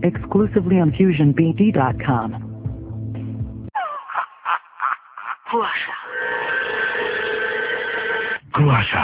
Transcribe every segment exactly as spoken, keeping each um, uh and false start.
exclusively on fusion b d dot com. কুয়াশা কুয়াশা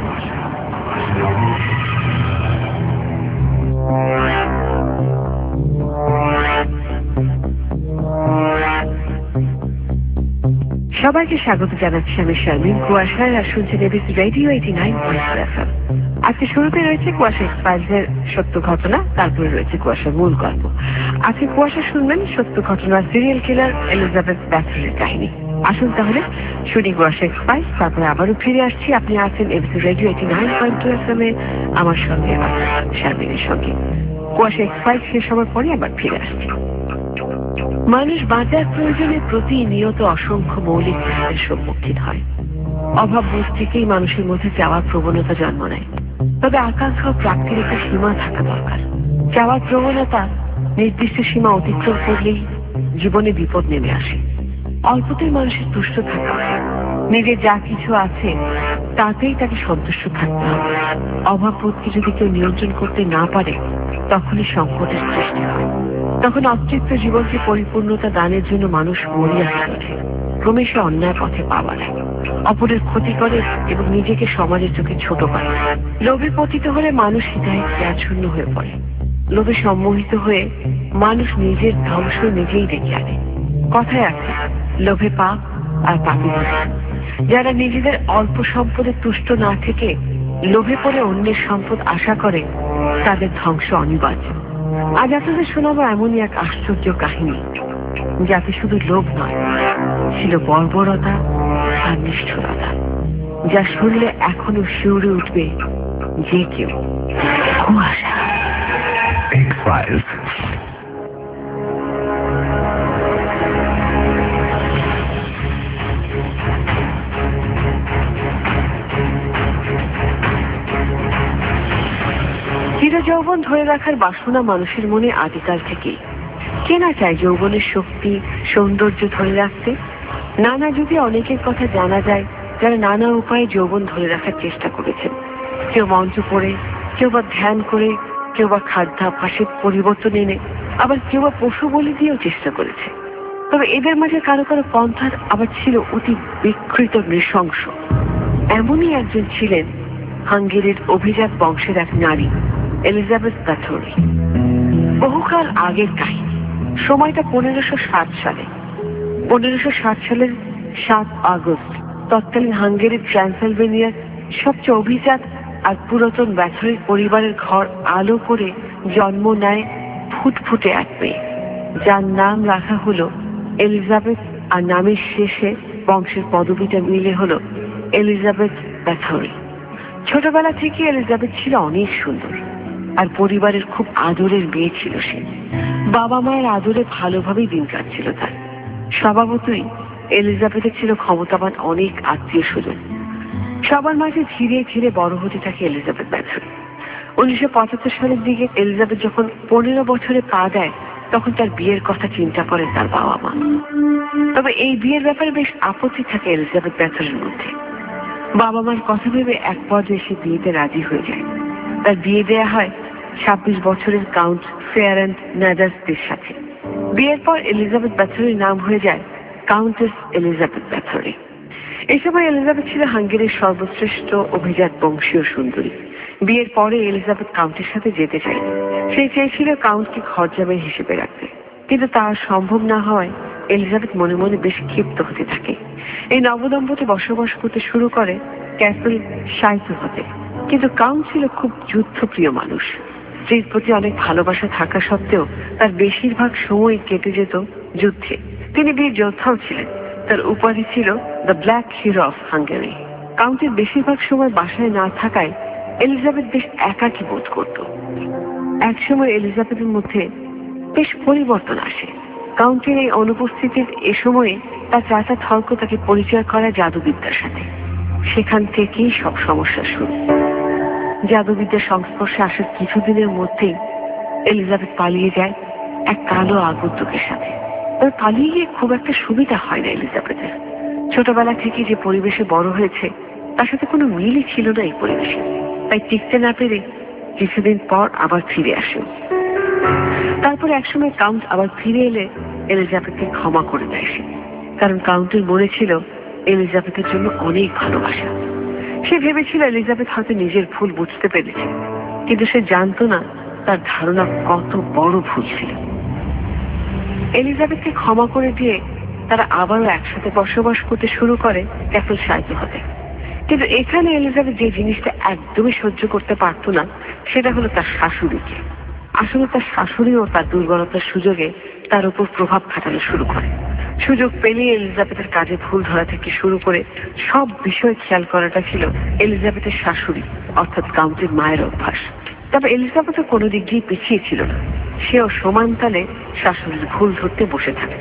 সবাইকে স্বাগত জানাচ্ছি আমি শারমিন কুয়াশায়, আর শুনছেন ABC radio eighty nine point four F M. আজকে শুরুতে রয়েছে কুয়াশা এক্সপাইলসের সত্য ঘটনা, তারপরে রয়েছে কুয়াশার মূল গল্প। আজকে কুয়াশা শুনবেন সত্য ঘটনা সিরিয়াল কিলার এলিজাবেথ ব্যাথরের কাহিনী। আসুন তাহলে শুনি কুয়াশা এক্সপাইলস, তারপরে আবারও ফিরে আসছি। আপনি আছেন ABC radio eighty nine point two F M এ আমার সঙ্গে, শারমিনের সঙ্গে। কুয়াশা এক্সপাইলস শেষ হওয়ার পরে আবার ফিরে আসছি। মানুষ বাঁচার প্রয়োজনে প্রতিনিয়ত অসংখ্য মৌলিক চাহিদার সম্মুখীন হয়। অভাব বোধ থেকেই মানুষের মধ্যে চাওয়ার প্রবণতা জন্ম নেয়। তবে আকাঙ্ক্ষা ও প্রাপ্তির একটা সীমা থাকা দরকার। চাওয়ার প্রবণতা নির্দিষ্ট সীমা অতিক্রম করলেই জীবনে বিপদ নেমে আসে। অল্পতেই মানুষের তুষ্ট থাকা উচিত। নিজের যা কিছু আছে তাতেই তাকে সন্তুষ্ট থাকতে হবে। অভাব বোধকে যদি কেউ নিয়ন্ত্রণ করতে না পারে, তখনই সংকটের সৃষ্টি হয়। তখন অতৃপ্ত জীবনকে পরিপূর্ণতা দানের জন্য মানুষ মরিয়া হয়ে ওঠে। ক্রমে সে অন্যায় পথে পা বাড়ায়, অপরের ক্ষতি করে এবং নিজেকে সমাজের চোখে ছোট করে। লোভে পতিত হলে মানুষ হৃদয়ে জ্ঞানশূন্য হয়ে পড়ে। লোভে সম্মোহিত হয়ে মানুষ নিজের ধ্বংস নিজেই ডেকে আনে। কথায় আছে, লোভে পাপ আর পাপে মুক্তি। যারা নিজেদের অল্প সম্পদে তুষ্ট না থেকে লোভে পড়ে অন্যের সম্পদ আশা করে, তাদের ধ্বংস অনিবার্য। আজ আপনাদের শোনাবো এমনই এক আশ্চর্য কাহিনী, যাতে শুধু লোভ নয়, ছিল বর্বরতা আর নিষ্ঠুরতা, যা শুনলে এখনো শিউরে উঠবে যে কেউ। কুয়াশা এক্সপাইলস। চিরযৌবন ধরে রাখার বাসনা মানুষের মনে আদিকাল থেকেই। কে না চায় যৌবনের শক্তি সৌন্দর্য ধরে রাখতে? নানা যুগে অনেকের কথা জানা যায় যারা নানা উপায়ে যৌবন ধরে রাখার চেষ্টা করেছেন। কেউ মন্ত্র পড়ে, কেউ বা ধ্যান করে, কেউ বা খাদ্যাভ্যাসের পরিবর্তন এনে, আবার কেউ বা পশু বলি দিয়েও চেষ্টা করেছে। তবে এদের মাঝে কারো কারো পন্থার আবার ছিল অতি বিকৃত নৃশংস। এমনই একজন ছিলেন হাঙ্গেরির অভিজাত বংশের এক নারী, এলিজাবেথ ব্যাথরি। বহুকাল আগের কাহিনী। সময়টা পনেরোশো ষাট সালে। পনেরোশো ষাট সালের সাত আগস্ট তৎকালীন হাঙ্গেরির ট্রান্সিলভেনিয়ার সবচেয়ে অভিজাত আর পুরাতন ব্যাথরির পরিবারের ঘর আলো করে জন্ম নেয় ফুটফুটে এক মেয়ে, যার নাম রাখা হলো এলিজাবেথ। আর নামের শেষে বংশের পদবিটা মিলে হলো এলিজাবেথ ব্যাথরি। ছোটবেলা থেকে এলিজাবেথ ছিল অনেক সুন্দর আর পরিবারের খুব আদরের মেয়ে ছিল সে। বাবা মায়ের আদরে ভালোভাবেই দিন কাটছিল তার। স্বভাবতই এলিজাবেথের ছিল ক্ষমতাবান অনেক আত্মীয় স্বজন। সবার মাঝে ধীরে ধীরে বড় হতে থাকে এলিজাবেথ ব্যাথরি। উনিশশো পঁচাত্তর সালের দিকে এলিজাবেথ যখন পনেরো বছরে পা দেয়, তখন তার বিয়ের কথা চিন্তা করেন তার বাবা মা। তবে এই বিয়ের ব্যাপারে বেশ আপত্তি থাকে এলিজাবেথ ব্যাথরির মধ্যে। বাবা মার কথা ভেবে এক পর্যায়ে সে বিয়েতে রাজি হয়ে যায়। তার বিয়ে দেয়া হয় ছাব্বিশ বছরের কাউন্ট ফেয়ারেন্ট নাদাসদের সাথে। বিয়ের পর এলিজাবেথ ব্যাথরির নাম হয়ে যায় কাউন্টেস এলিজাবেথ ব্যাথরি। এই সময় এলিজাবেথ ছিল হাঙ্গেরির সর্বশ্রেষ্ঠ অভিজাত বংশীয় সুন্দরী। বিয়ের পরে এলিজাবেথ কাউন্টের সাথে যেতে চায়নি। সে চেয়েছিল কাউন্টকে ঘর জামাই হিসেবে রাখতে, কিন্তু তা সম্ভব না হওয়ায় এলিজাবেথ মনে মনে বেশ ক্ষিপ্ত হতে থাকে। এই নবদম্পতি বসবাস করতে শুরু করে ক্যাসেল শাইতুহতে। কিন্তু কাউন্ট ছিল খুব যুদ্ধপ্রিয় মানুষ। স্ত্রীর প্রতি অনেক ভালোবাসা থাকা সত্ত্বেও তার বেশিরভাগ সময় কেটে যেত যুদ্ধে। তিনি বীর যোদ্ধাও ছিলেন। তার উপাধি ছিল the black hero of Hungary. কাউন্টের বেশিরভাগ সময় বাসায় না থাকায় এলিজাবেথ বেশ একাকী বোধ করত। একসময় এলিজাবেথের মধ্যে বেশ পরিবর্তন আসে। কাউন্টের এই অনুপস্থিতির এ সময়ে তার চাচা থর্ক তাকে পরিচয় করায় জাদুবিদ্যার সাথে। সেখান থেকেই সব সমস্যা শুরু। জাদুবিদ্যার সংস্পর্শে আসার কিছুদিনের মধ্যেই এলিজাবেথ পালিয়ে যায় এক কালো আগন্তুকের সাথে। তবে পালিয়ে গিয়ে খুব একটা সুবিধা হয় না এলিজাবেথের। ছোটবেলা থেকে যে পরিবেশে বড় হয়েছে তার সাথে কোনো মিলই ছিল না এই পরিবেশে। তাই টিকতে না পেরে কিছুদিন পর আবার ফিরে আসে। তারপরে একসময় কাউন্ট আবার ফিরে এলে এলিজাবেথকে ক্ষমা করে দেয় সে, কারণ কাউন্টের মনে ছিল এলিজাবেথের জন্য অনেক ভালোবাসা। সে ভেবেছিল এলিজাবেথ হয়তো নিজের ভুল বুঝতে পেরেছে, কিন্তু সে জানতো না তার ধারণা কত বড় ভুল ছিল। এলিজাবেথকে ক্ষমা করে দিয়ে তারা আবারও একসাথে বসবাস করতে শুরু করে ক্যাসল সাইজে হতে। কিন্তু এখানে এলিজাবেথ যে জিনিসটা একদমই সহ্য করতে পারত না সেটা হলো তার শাশুড়িকে। আসলে তার শাশুড়িও তার দুর্বলতার সুযোগে তার উপর প্রভাব খাটানো শুরু করে। সুযোগ পেলেই এলিজাবেথের কাজে ভুল ধরা থেকে শুরু করে সব বিষয় খেয়াল করাটা ছিল এলিজাবেথের শাশুড়ি অর্থাৎ কাউন্টের মায়ের অভ্যাস। তবে এলিজাবেথও কোনো দিক দিয়ে পিছিয়ে ছিল না, সেও সমান তালে শাশুড়ির ভুল ধরতে বসে থাকত।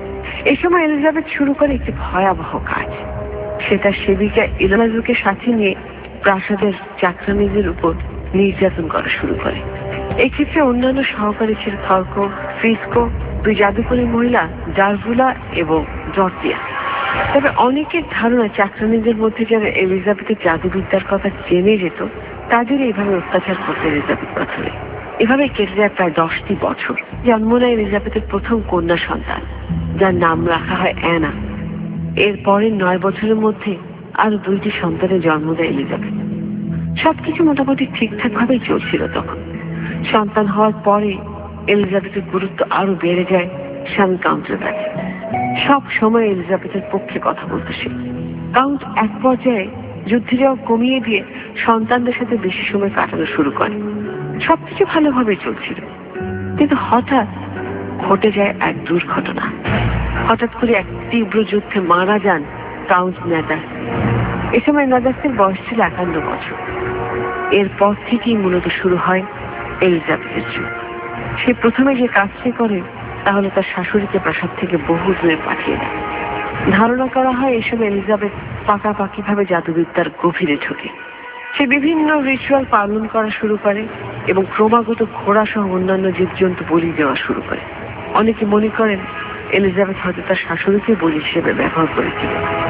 এই সময় এলিজাবেথ শুরু করে একটি ভয়াবহ কাজ। সে তার সেবিকা ইলাজুকে সাথে নিয়ে প্রাসাদের চাকরানিদের উপর নির্যাতন করা শুরু করে। এক্ষেত্রে অন্যান্য সহকারী ছিল থর্কো, ফ্রিস্কো, দুই জাদুকরী মহিলা ডারভুলা এবং জর্জিয়া। তবে অনেকের ধারণা চাকরানিদের মধ্যে যারা এলিজাবেথের জাদুবিদ্যার কথা জেনে যেত তাদের এইভাবে অত্যাচার করতে এলিজাবেথ প্রথমে। এভাবে কেটে যায় প্রায় দশটি বছর। জন্ম নেয় এলিজাবেথের প্রথম কন্যা সন্তান, যার নাম রাখা হয় অ্যানা। এর পরের নয় বছরের মধ্যে আরো দুইটি সন্তানের জন্ম দেয় এলিজাবেথ। সবকিছু মোটামুটি ঠিকঠাক ভাবেই চলছিল তখন। সন্তান হওয়ার পরে এলিজাবেথের গুরুত্ব আরো বেড়ে যায় স্বামী কাউন্টের কাছে। সব সময় এলিজাবেথের পক্ষে কথা বলতে সে। কাউন্ট এক পর্যায়ে যুদ্ধে যাওয়া কমিয়ে দিয়ে সন্তানদের সাথে বেশি সময় কাটানো শুরু করে। সবকিছু ভালোভাবে চলছিল, কিন্তু হঠাৎ ঘটে যায় এক দুর্ঘটনা। হঠাৎ করে এক তীব্র যুদ্ধে মারা যান কাউন্ট নাদাস। এ সময় নাদাসের বয়স ছিল একান্ন বছর। এরপর থেকেই মূলত শুরু হয় এলিজাবেথের যুগ। সে প্রথমে যে কাজটি করে তাহলে তার শাশুড়িকে প্রাসাদ থেকে বহু দূরে পাঠিয়ে দেয়। ধারণা করা হয় এসব এলিজাবেথ পাকাপাকি ভাবে জাদুবিদ্যার গভীরে ঢোকে। সে বিভিন্ন রিচুয়াল পালন করা শুরু করে এবং ক্রমাগত ঘোড়া সহ অন্যান্য জীবজন্তু বলি দেওয়া শুরু করে। অনেকে মনে করেন এলিজাবেথ হয়তো তার শাশুড়িকে বলি হিসেবে ব্যবহার করেছিল।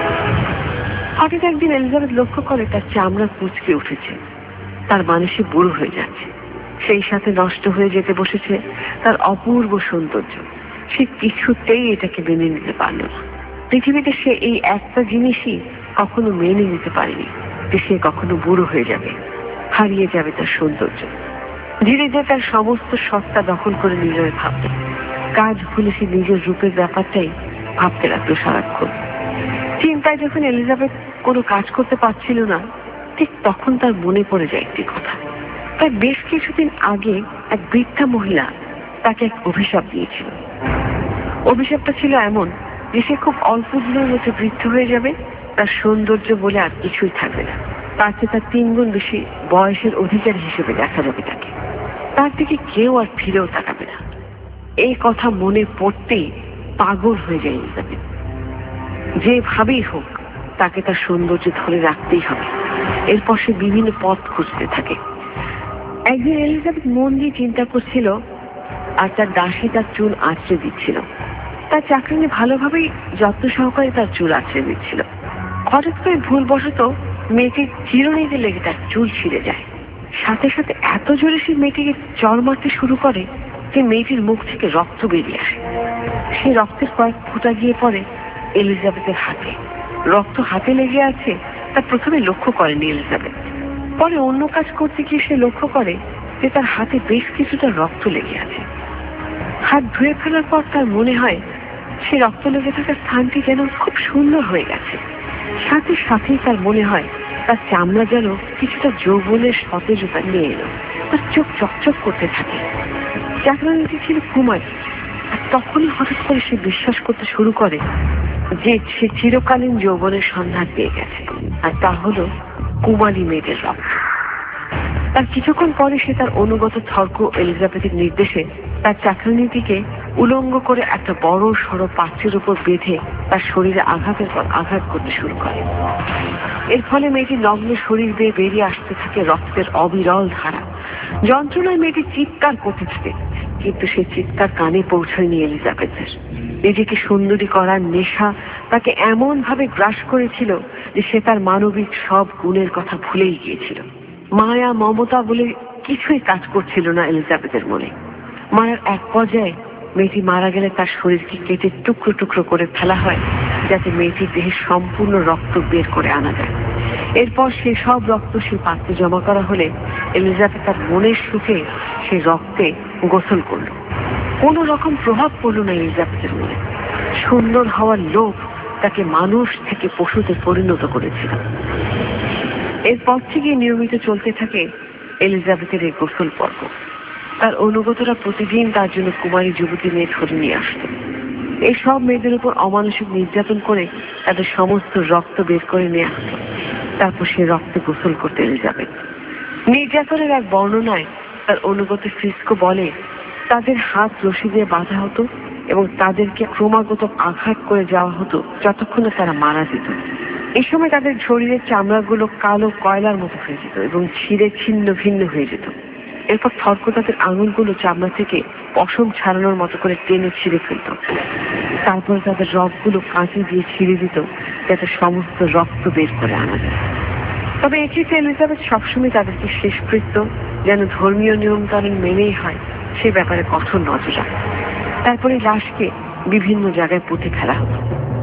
হঠাৎ একদিন এলিজাবেথ লক্ষ্য করে তার চামড়া কুঁচকে উঠেছে, তার মানে সে বুড়ো হয়ে যাচ্ছে। সেই সাথে নষ্ট হয়ে যেতে বসেছে তার অপূর্ব সৌন্দর্য। সে কিছুতেই এটাকে মেনে নিতে পারল না। পৃথিবীতে সে এই একটা জিনিসই কখনো মেনে নিতে পারেনি, যে সে কখনো বুড়ো হয়ে যাবে, হারিয়ে যাবে তার সৌন্দর্য। ধীরে ধীরে তার সমস্ত সত্তা দখল করে নিল ভাবতে। কাজ ভুলে সে নিজের রূপের ব্যাপারটাই ভাবতে লাগলো সারাক্ষণ। চিন্তায় যখন এলিজাবেথ কোনো কাজ করতে পারছিল না, ঠিক তখন তার মনে পড়ে যায় একটি কথা। তার বেশ কিছুদিন আগে এক বৃদ্ধা মহিলা তাকে এক অভিশাপ দিয়েছিল। অভিশাপটা ছিল এমন যে সে খুব অল্প দিনের মধ্যে বৃদ্ধ হয়ে যাবে, তার সৌন্দর্য বলে আর কিছুই থাকবে না। তার চেয়ে তার তিন গুণ বেশি বয়সের অধিকারী হিসেবে দেখা যাবে তাকে। তার দিকে কেউ আর ফিরেও তাকাবে না। এই কথা মনে পড়তেই পাগল হয়ে যায় এলিজাবেথ। যেভাবেই হোক তাকে তার সৌন্দর্য ধরে রাখতেই হবে। এরপর সে বিভিন্ন পথ খুঁজতে থাকে। একদিন এলিজাবেথ মন দিয়ে চিন্তা করছিল আর তার দাসী তার চুল আঁচড়ে দিচ্ছিল। তার চাকরানি ভালোভাবেই যত্ন সহকারে তার চুল আঁচড়ে দিচ্ছিল। হঠাৎ করে ভুলবশত মেয়েটির চিরুনিতে লেগে তার চুল ছিঁড়ে যায়। সাথে সাথে এত জোরে সে মেয়েটিকে চড় মারতে শুরু করে যে মেয়েটির মুখ থেকে রক্ত বেরিয়ে আসে। সেই রক্তের কয়েক ফোঁটা গিয়ে পড়ে এলিজাবেথের হাতে। রক্ত হাতে লেগে আছে তা প্রথমে লক্ষ্য করেনি এলিজাবেথ। পরে অন্য কাজ করতে গিয়ে সে লক্ষ্য করে যে তার হাতে বেশ কিছুটা রক্ত লেগে আছে। হাত ধুয়ে ফেলার পর তার মনে হয় সে রক্ত লেগে থাকা স্থানটি যেন খুব সুন্দর হয়ে গেছে। সাথে সাথেই তার মনে হয় তার চামড়া যেন কিছুটা যৌবনের সতেজতা নিয়ে এলো। তার চোখ চকচক করতে থাকে। চাকরানিটি ছিল কুমারী। আর তখনই হঠাৎ করে সে বিশ্বাস করতে শুরু করে যে সে চিরকালীন যৌবনের সন্ধান পেয়ে গেছে, আর তা হলো কুমারী মেয়েদের রক্ত। তার কিছুক্ষণ পরে সে তার অনুগত থর্কো এলিজাবেথের নির্দেশে তার চাকরানিটিকে উলঙ্গ করে একটা বড় সড়ো পাত্রের উপর বেঁধে তার শরীরে আঘাতের পর আঘাত করতে শুরু করে। এর ফলে মেয়েটির নগ্ন শরীর বেয়ে বেরিয়ে আসতে থাকে রক্তের অবিরল ধারা। যন্ত্রণায় মেয়েটি চিৎকার করতে থাকে, কিন্তু সে চিৎকার কানে পৌঁছয়নি এলিজাবেথের। নিজেকে সুন্দরী করার নেশা তাকে এমন ভাবে গ্রাস করেছিল যে সে তার মানবিক সব গুণের কথা ভুলেই গিয়েছিল। মায়া মমতা বলে কিছুই কাজ করছিল না এলিজাবেথের মনে। মারার এক পর্যায়ে মেয়েটি মারা গেলে তার শরীরকে কেটে টুকরো টুকরো করে ফেলা হয়, যাতে মেয়েটির দেহে সম্পূর্ণ রক্ত বের করে আনা যায়। এরপর সেই সব রক্ত সেই পাত্রে জমা করা হলে এলিজাবেথ তার মনের সুখে সেই রক্তে গোসল করল। কোনো রকম প্রভাব পড়ল না এলিজাবেথের মনে। সুন্দর হওয়ার লোভ তাকে মানুষ থেকে পশুতে পরিণত করেছিল। এরপর থেকে নিয়মিত চলতে থাকে এলিজাবেথের এই গোসল পর্ব। তার অনুগতরা প্রতিদিন তার জন্য কুমারী যুবতী মেয়ে ধরে নিয়ে আসত। এই সব মেয়েদের উপর অমানসিক নির্যাতন করে তাদের সমস্ত রক্ত বের করে নিয়ে আসত। তারপর সে রক্তে গোসল করতে এলিজাবেথ। নির্যাতনের এক বর্ণনায় তার অনুগত ফ্রিস্কো বলে, তাদের হাত রশি দিয়ে বাঁধা হতো এবং তাদেরকে ক্রমাগত আঘাত করে যাওয়া হতো যতক্ষণে তারা মারা যেত। এই সময় তাদের শরীরের চামড়াগুলো কালো কয়লার মতো হয়ে যেত এবং ছিঁড়ে ছিন্ন ভিন্ন হয়ে যেত। এরপর থর্ক তাদের আঙুলগুলো চামড়া থেকে পশম ছাড়ানোর মতো করে টেনে ছিঁড়ে ফেলত। তারপরে তাদের রগগুলো কাঁচি দিয়ে ছিঁড়ে দিত, যাতে সমস্ত রক্ত বের করে আনা যায়। তবে এক্ষেত্রে এলিজাবেথ সবসময় তাদেরকে শেষকৃত্য যেন ধর্মীয় নিয়মকানুন মেনেই হয় সে ব্যাপারে কঠোর নজর রাখত। তারপরে লাশকে বিভিন্ন জায়গায় পুঁতে ফেলা হতো।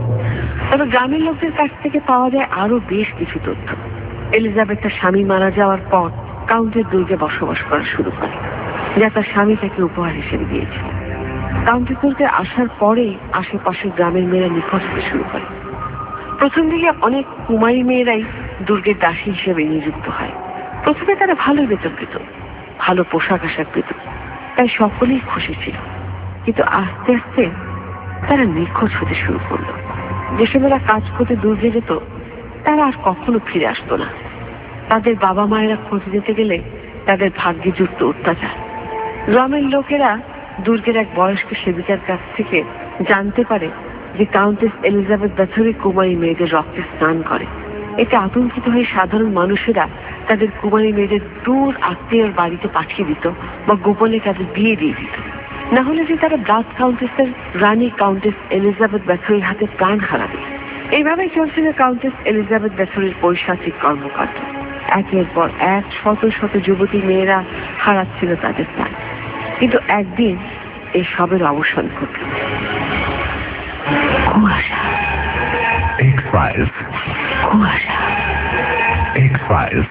তবে গ্রামের লোকদের কাছ থেকে পাওয়া যায় আরো বেশ কিছু তথ্য। এলিজাবেথ তার স্বামী মারা যাওয়ার পর কাউন্টের দুর্গে বসবাস করা শুরু করে, যা তার স্বামী তাকে উপহার হিসেবে দিয়েছিল। কাউন্টের দুর্গে আসার পরেই আশেপাশের গ্রামের মেয়েরা নিখোঁজ হতে শুরু করে। প্রথম দিকে অনেক কুমারী মেয়েরাই দুর্গের দাসী হিসেবে নিযুক্ত হয়। প্রথমে তারা ভালো বেতন পেত, ভালো পোশাক আশাক পেত, তাই সকলেই খুশি ছিল। কিন্তু আস্তে আস্তে তারা নিখোঁজ হতে শুরু করলো। যেসব এরা কাজ করতে দুর্গে যেত তারা আর কখনো ফিরে আসতো না। তাদের বাবা মায়েরা খোঁজ দিতে গেলে তাদের ভাগ্যে যুক্ত অত্যাচার। গ্রামের লোকেরা দুর্গের এক বয়স্ক সেবিকার কাছ থেকে জানতে পারে যে কাউন্টেস এলিজাবেথ ব্যাথরি কুমারী মেয়েদের রক্তে স্নান করে। এতে আতঙ্কিত হয়ে সাধারণ মানুষেরা তাদের কুমারী মেয়েদের দূর আত্মীয়র বাড়িতে পাঠিয়ে দিত বা গোপনে তাদের বিয়ে দিয়ে দিত। না হলে যে তারা ব্লাড কাউন্টেসের রানী কাউন্টেস এলিজাবেথ ব্যাথরির হাতে প্রাণ হারাবে। এইভাবেই চলছিল কাউন্টেস এলিজাবেথ ব্যাথরির পৈশাচিক কর্মকাণ্ড। একের পর এক শত শত যুবতী মেয়েরা হারাচ্ছিল তাদের প্রাণ। কিন্তু একদিন এই সবের অবসান ঘটল। কুয়াশা, X-Files, কুয়াশা, X-Files.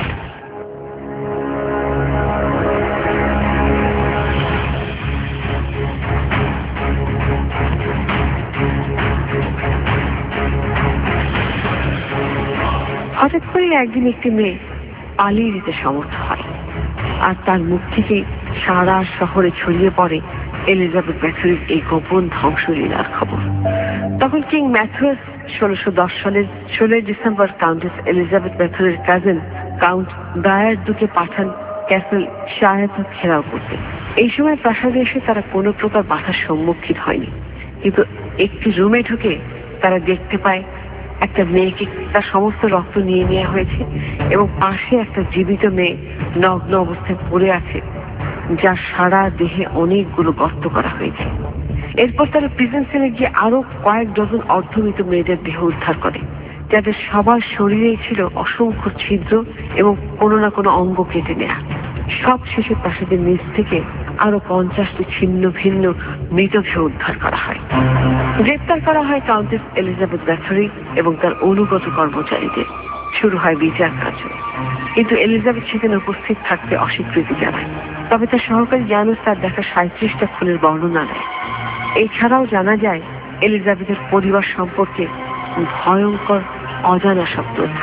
হঠাৎ করে একদিন একটি মেয়ে পালিয়ে যেতে সমর্থ হয়, আর তার মুখ থেকে সারা শহরে ছড়িয়ে পড়ে এলিজাবেথ ব্যাথরির এই গোপন ধ্বংসলীলার খবর। তখন কিং ম্যাথুয়াস ষোলোশো দশ সালের ষোলোই ডিসেম্বর কাউন্টেস এলিজাবেথ ব্যাথরির কাজিন কাউন্ট ব্রায়ার দুকে পাঠান ক্যাসেল শায়াত ঘেরাও করতে। এই সময় প্রাসাদে এসে তারা কোনো প্রকার বাধার সম্মুখীন হয়নি, কিন্তু একটি রুমে ঢুকে তারা দেখতে পায় একটা মেয়েকে তার সমস্ত রক্ত নিয়ে নেওয়া হয়েছে এবং পাশে একটা জীবিত মেয়ে নগ্ন অবস্থায় পড়ে আছে, যার সারা দেহে অনেকগুলো গর্ত করা হয়েছে। এরপর তারা প্রিজন সেলে গিয়ে আরো কয়েক ডজন অর্ধমৃত মেয়েদের দেহ উদ্ধার করে, যাদের সবার শরীরেই ছিল অসংখ্য ছিদ্র এবং কোনো না কোনো অঙ্গ কেটে নেয়া। সব শেষে প্রাসাদের নিচ থেকে আরো পঞ্চাশটি ছিন্ন ভিন্ন মৃতদেহ উদ্ধার করা হয়। গ্রেপ্তার করা হয় কাউন্টেস এলিজাবেথ ব্যাথরি এবং তার অনুগত কর্মচারীদের। শুরু হয় বিচার কার্য, কিন্তু এলিজাবেথ সেখানে উপস্থিত থাকতে অস্বীকৃতি জানায়। তবে তার সহকারী জানুস তার দেখা সাঁত্রিশটা খুনের বর্ণনা দেয়। এছাড়াও জানা যায় এলিজাবেথের পরিবার সম্পর্কে ভয়ঙ্কর অজানা সব তথ্য।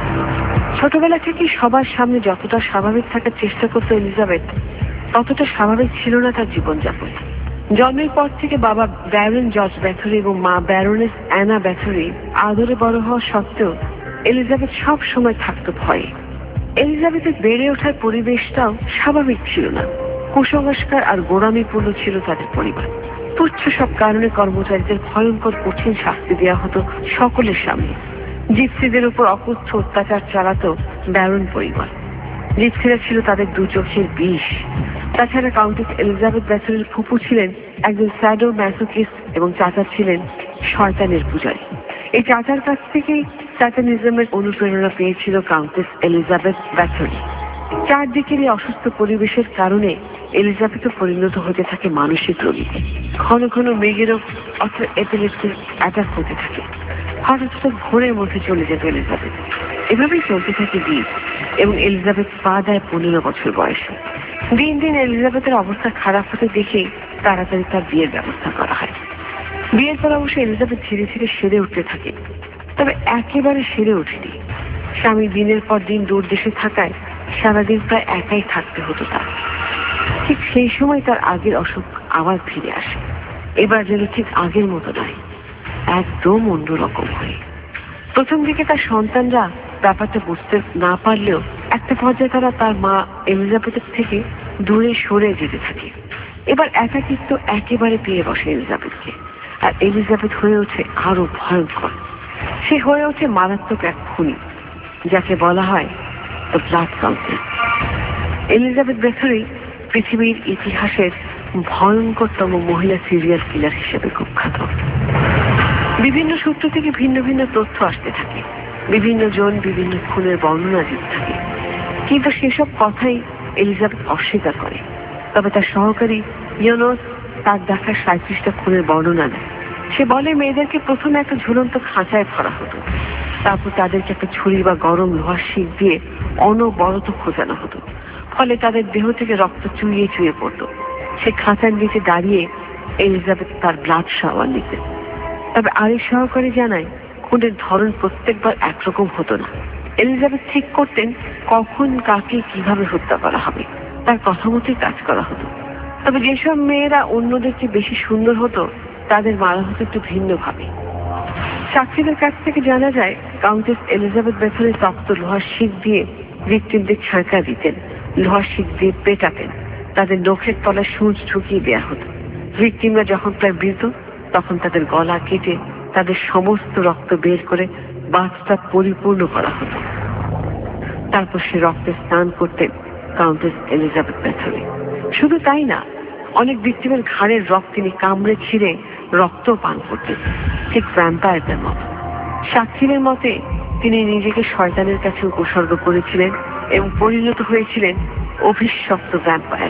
ছোটবেলা থেকে সবার সামনে যতটা স্বাভাবিক থাকার চেষ্টা করত এলিজাবেথ, ততটা স্বাভাবিক ছিল না তার জীবনযাপন। জন্মের পর থেকে বাবা ব্যারন জর্জ ব্যাথরি এবং মা ব্যারোনেস অ্যানা ব্যাথরি আদরে বড় হওয়া সত্ত্বেও এলিজাবেথ সব সময় থাকতো ভয়ে। এলিজাবেথের বেড়ে ওঠার পরিবেশটাও স্বাভাবিক ছিল না। কুসংস্কার আর গোড়ামিপূর্ণ ছিল তাদের পরিবার। তুচ্ছ সব কারণে কর্মচারীদের ভয়ঙ্কর কঠিন শাস্তি দেওয়া হতো সকলের সামনে। জিপসিদের উপর অকুচ্ছ অত্যাচার চালাতো ব্যারন পরিবার। জিপসিরা ছিল তাদের দু চোখের বিষ। তাছাড়া কাউন্টেস এলিজাবেথ ব্যাথরির ফুপু ছিলেন একজন স্যাডো ম্যাসোকিস্ট এবং চাচা ছিলেন শয়তানের পূজারী। এই চাচার কাছ থেকেই স্যাটানিজমের অনুপ্রেরণা পেয়েছিল কাউন্টেস এলিজাবেথ ব্যাথরি। চারদিকের এই অসুস্থ পরিবেশের কারণে এলিজাবেথও পরিণত হতে থাকে মানসিক রোগীতে। ঘন ঘন মেঘেরও অর্থাৎ এপিলেপসির অ্যাটাক হতে থাকে। হঠাৎ হঠাৎ ঘোরের মধ্যে চলে যেত এলিজাবেথ। এভাবেই চলতে থাকে দিন এবং এলিজাবেথ পা দেয় পনেরো বছর বয়সে। দিন দিন এলিজাবেথের অবস্থা খারাপ হতে দেখে তাড়াতাড়ি তার বিয়ের ব্যবস্থা করা হয়। বিয়ের পর অবশ্য এলিজাবেথ ধীরে ধীরে সেরে উঠতে থাকে, তবে একেবারে সেরে ওঠেনি। স্বামী দিনের পর দিন দূর দেশে থাকায় সারাদিন প্রায় একাই থাকতে হতো তার। ঠিক সেই সময় তার আগের অসুখ আবার ফিরে আসে। এবার যেন ঠিক আগের মতো নয়, একদম অন্যরকম হয়ে। প্রথম দিকে তার সন্তানরা ব্যাপারটা বুঝতে না পারলেও একটা পর্যায়ে তারা তার মা এলিজাবেথের থেকে দূরে সরে যেতে থাকে। এবার একাকিত্ব একেবারে পেয়ে বসে এলিজাবেথকে, আর এলিজাবেথ হয়ে ওঠে আরো ভয়ঙ্কর। সে হয়ে ওঠে মারাত্মক এক খুনি, যাকে বলা হয় the blood council. Elizabeth Bathory পৃথিবীর ইতিহাসের ভয়ঙ্করতম মহিলা সিরিয়াল কিলার হিসেবে কুখ্যাত। বিভিন্ন সূত্র থেকে ভিন্ন ভিন্ন তথ্য আসতে থাকে, বিভিন্ন জন বিভিন্ন খুনের বর্ণনা দিতে থাকে, কিন্তু সেসব কথাই এলিজাবেথ অস্বীকার করে। তবে তার সহকারী ইয়োনোস তার দেখা সাঁত্রিশটা খুনের বর্ণনা দেয়। সে বলে মেয়েদেরকে প্রথমে একটা ঝুলন্ত খাঁচায় ভরা হতো, তারপর তাদেরকে একটা ছুরি বা গরম লোহার শিক দিয়ে অনবরত খোঁজানো হতো, ফলে তাদের দেহ থেকে রক্ত চুইয়ে চুইয়ে পড়তো। সে খাঁচার নিচে দাঁড়িয়ে এলিজাবেথ তার ব্লাড শাওয়ার নিতেন। তবে আরেক সহকারী জানায় খুনের ধরন প্রত্যেকবার একরকম হতো না। এলিজাবেথ ঠিক করতেন কখন কাকে কিভাবে হত্যা করা হবে, তার কথা মতোই কাজ করা হতো। তবে যেসব মেয়েরা অন্যদের চেয়ে বেশি সুন্দর হতো তাদের মারা হতো একটু ভিন্নভাবে। সাক্ষীদের কাছ থেকে জানা যায় কাউন্টেস এলিজাবেথ ব্যাথরি তপ্ত লোহার শিক দিয়ে ভিকটিমদের ছাঁকা দিতেন, লোহার শিক দিয়ে পেটাতেন, তাদের নখের তলায় সূঁচ ঢুকিয়ে দেওয়া হতো। ভিকটিমরা যখন প্রায় মৃত তখন তাদের গলা কেটে তাদের সমস্ত রক্ত বের করে বাথটা পরিপূর্ণ করা হতো। তারপর সে রক্তে স্নান করতেন কাউন্টেস এলিজাবেথ ব্যাথরি। শুধু তাই না, অনেক ভিকটিমের ঘাড়ের রক্ত তিনি কামড়ে ছিঁড়ে রক্ত পান করতেন, ঠিক ভ্যাম্পায়ারদের মতো। সাক্ষীদের মতে তিনি নিজেকে শয়তানের কাছে উপসর্গ করেছিলেন এবং পরিণত হয়েছিলেন অভিশপ্ত ভ্যাম্পায়ার।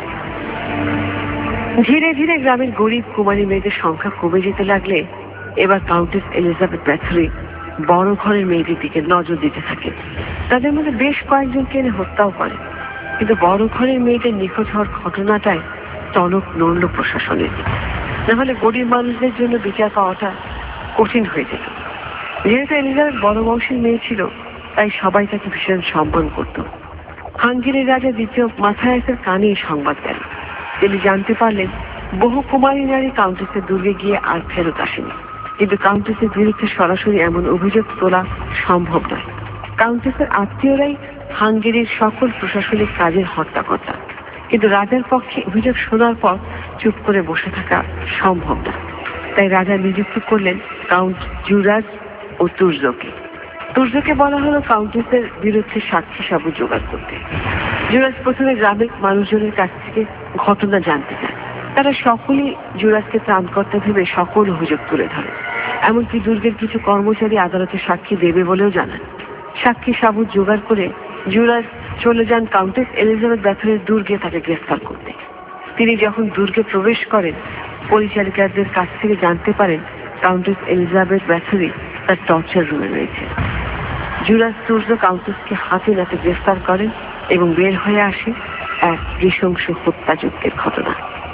ধীরে ধীরে গ্রামের গরিব কুমারী মেয়েদের সংখ্যা কমে যেতে লাগলে এবার কাউন্টেস এলিজাবেথ ব্যাথরি বড় ঘরের মেয়েদের দিকে নজর দিতে থাকেন। তাদের মধ্যে বেশ কয়েকজনকে এনে হত্যাও করে, কিন্তু বড় ঘরের মেয়েদের নিখোঁজ হওয়ার ঘটনাটাই টনক নড়ল প্রশাসনের। নাহলে গরিব মানুষদের জন্য বিচার পাওয়াটা কঠিন হয়ে যেত। যেহেতু এলিজাবেথ বড় বংশের মেয়ে ছিল, তাই সবাই তাকে ভীষণ সম্মান করত। হাঙ্গেরির রাজা দ্বিতীয় মাথায়াসের কানে এই সংবাদ গেল। তিনি জানতে পারলেন বহু কুমারী নারী কাউন্টেসের দুর্গে গিয়ে আর ফেরত আসেনি, কিন্তু কাউন্টেসের বিরুদ্ধে সরাসরি এমন অভিযোগ তোলা সম্ভব নয়। কাউন্টেসের আত্মীয়রাই হাঙ্গেরির সকল প্রশাসনিক কাজের হর্তাকর্তা, কিন্তু রাজার পক্ষে অভিযোগ শোনার পর চুপ করে বসে থাকা সম্ভব না। তাই রাজা নিযুক্ত করলেন কাউন্ট জুরাজ ও তুর্জকে। তুর্জকে বলা হলো কাউন্টেসের বিরুদ্ধে সাক্ষী সাবুত জোগাড় করতে। জুরাজ প্রথমে গ্রামের মানুষজনের কাছ থেকে ঘটনা জানতে চায়। তারা সকলেই জুরাজকে ত্রাণকর্তা ভেবে সকল অভিযোগ তুলে ধরে। এমনকি দুর্গের কিছু কর্মচারী আদালতে সাক্ষী দেবে বলেও জানান। সাক্ষী সাবুত জোগাড় করে জুরাজ চলে যান কাউন্টেস এলিজাবেথ ব্যাথরির দুর্গে তাকে গ্রেফতার করতে। তিনি যখন দুর্গে প্রবেশ করেন, পরিচারিকাদের কাছ থেকে জানতে পারেন কাউন্টেস এলিজাবেথ ব্যাথরি তার টর্চার রুমে রয়েছে। জুরাজ তুর্জ কাউন্টেসকে হাতে নাতে গ্রেফতার করেন এবং বের হয়ে আসে এক নৃশংস হত্যাযজ্ঞের ঘটনা।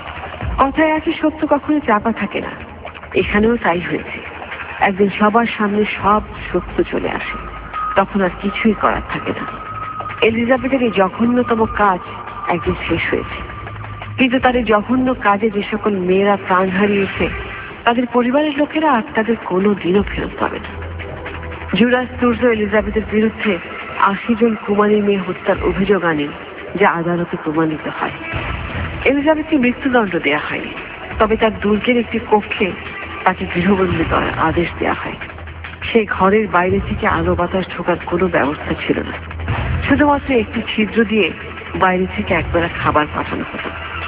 কথায় আছে সত্য কখনো চাপা থাকে না, এখানেও তাই হয়েছে। একদিন সবার সামনে সব সত্য চলে আসে, তখন আর কিছুই করার থাকে না। এলিজাবেথের এই জঘন্যতম কাজ একদিন শেষ হয়েছে, কিন্তু তার এই জঘন্য কাজে যে সকল মেয়েরা প্রাণ হারিয়েছে তাদের পরিবারের লোকেরা আর তাদের কোনো দিনও ফেরত পাবে না। জুরাজ তুর্জ এলিজাবেথের বিরুদ্ধে আশি জন কুমারী মেয়ে হত্যার অভিযোগ আনেন, যা আদালতে প্রমাণিত হয়। এলিজাবেথকে মৃত্যুদণ্ড দেওয়া হয়নি, তবে তার দুর্গের একটি কক্ষে তাকে গৃহবন্দী করার আদেশ দেওয়া হয়। সেই ঘরের বাইরে থেকে আলো বাতাস ঢোকার কোনো ব্যবস্থা ছিল না, শুধুমাত্র একটি ছিদ্র দিয়ে বাইরে থেকে একবেলা খাবার পাঠানো হতো।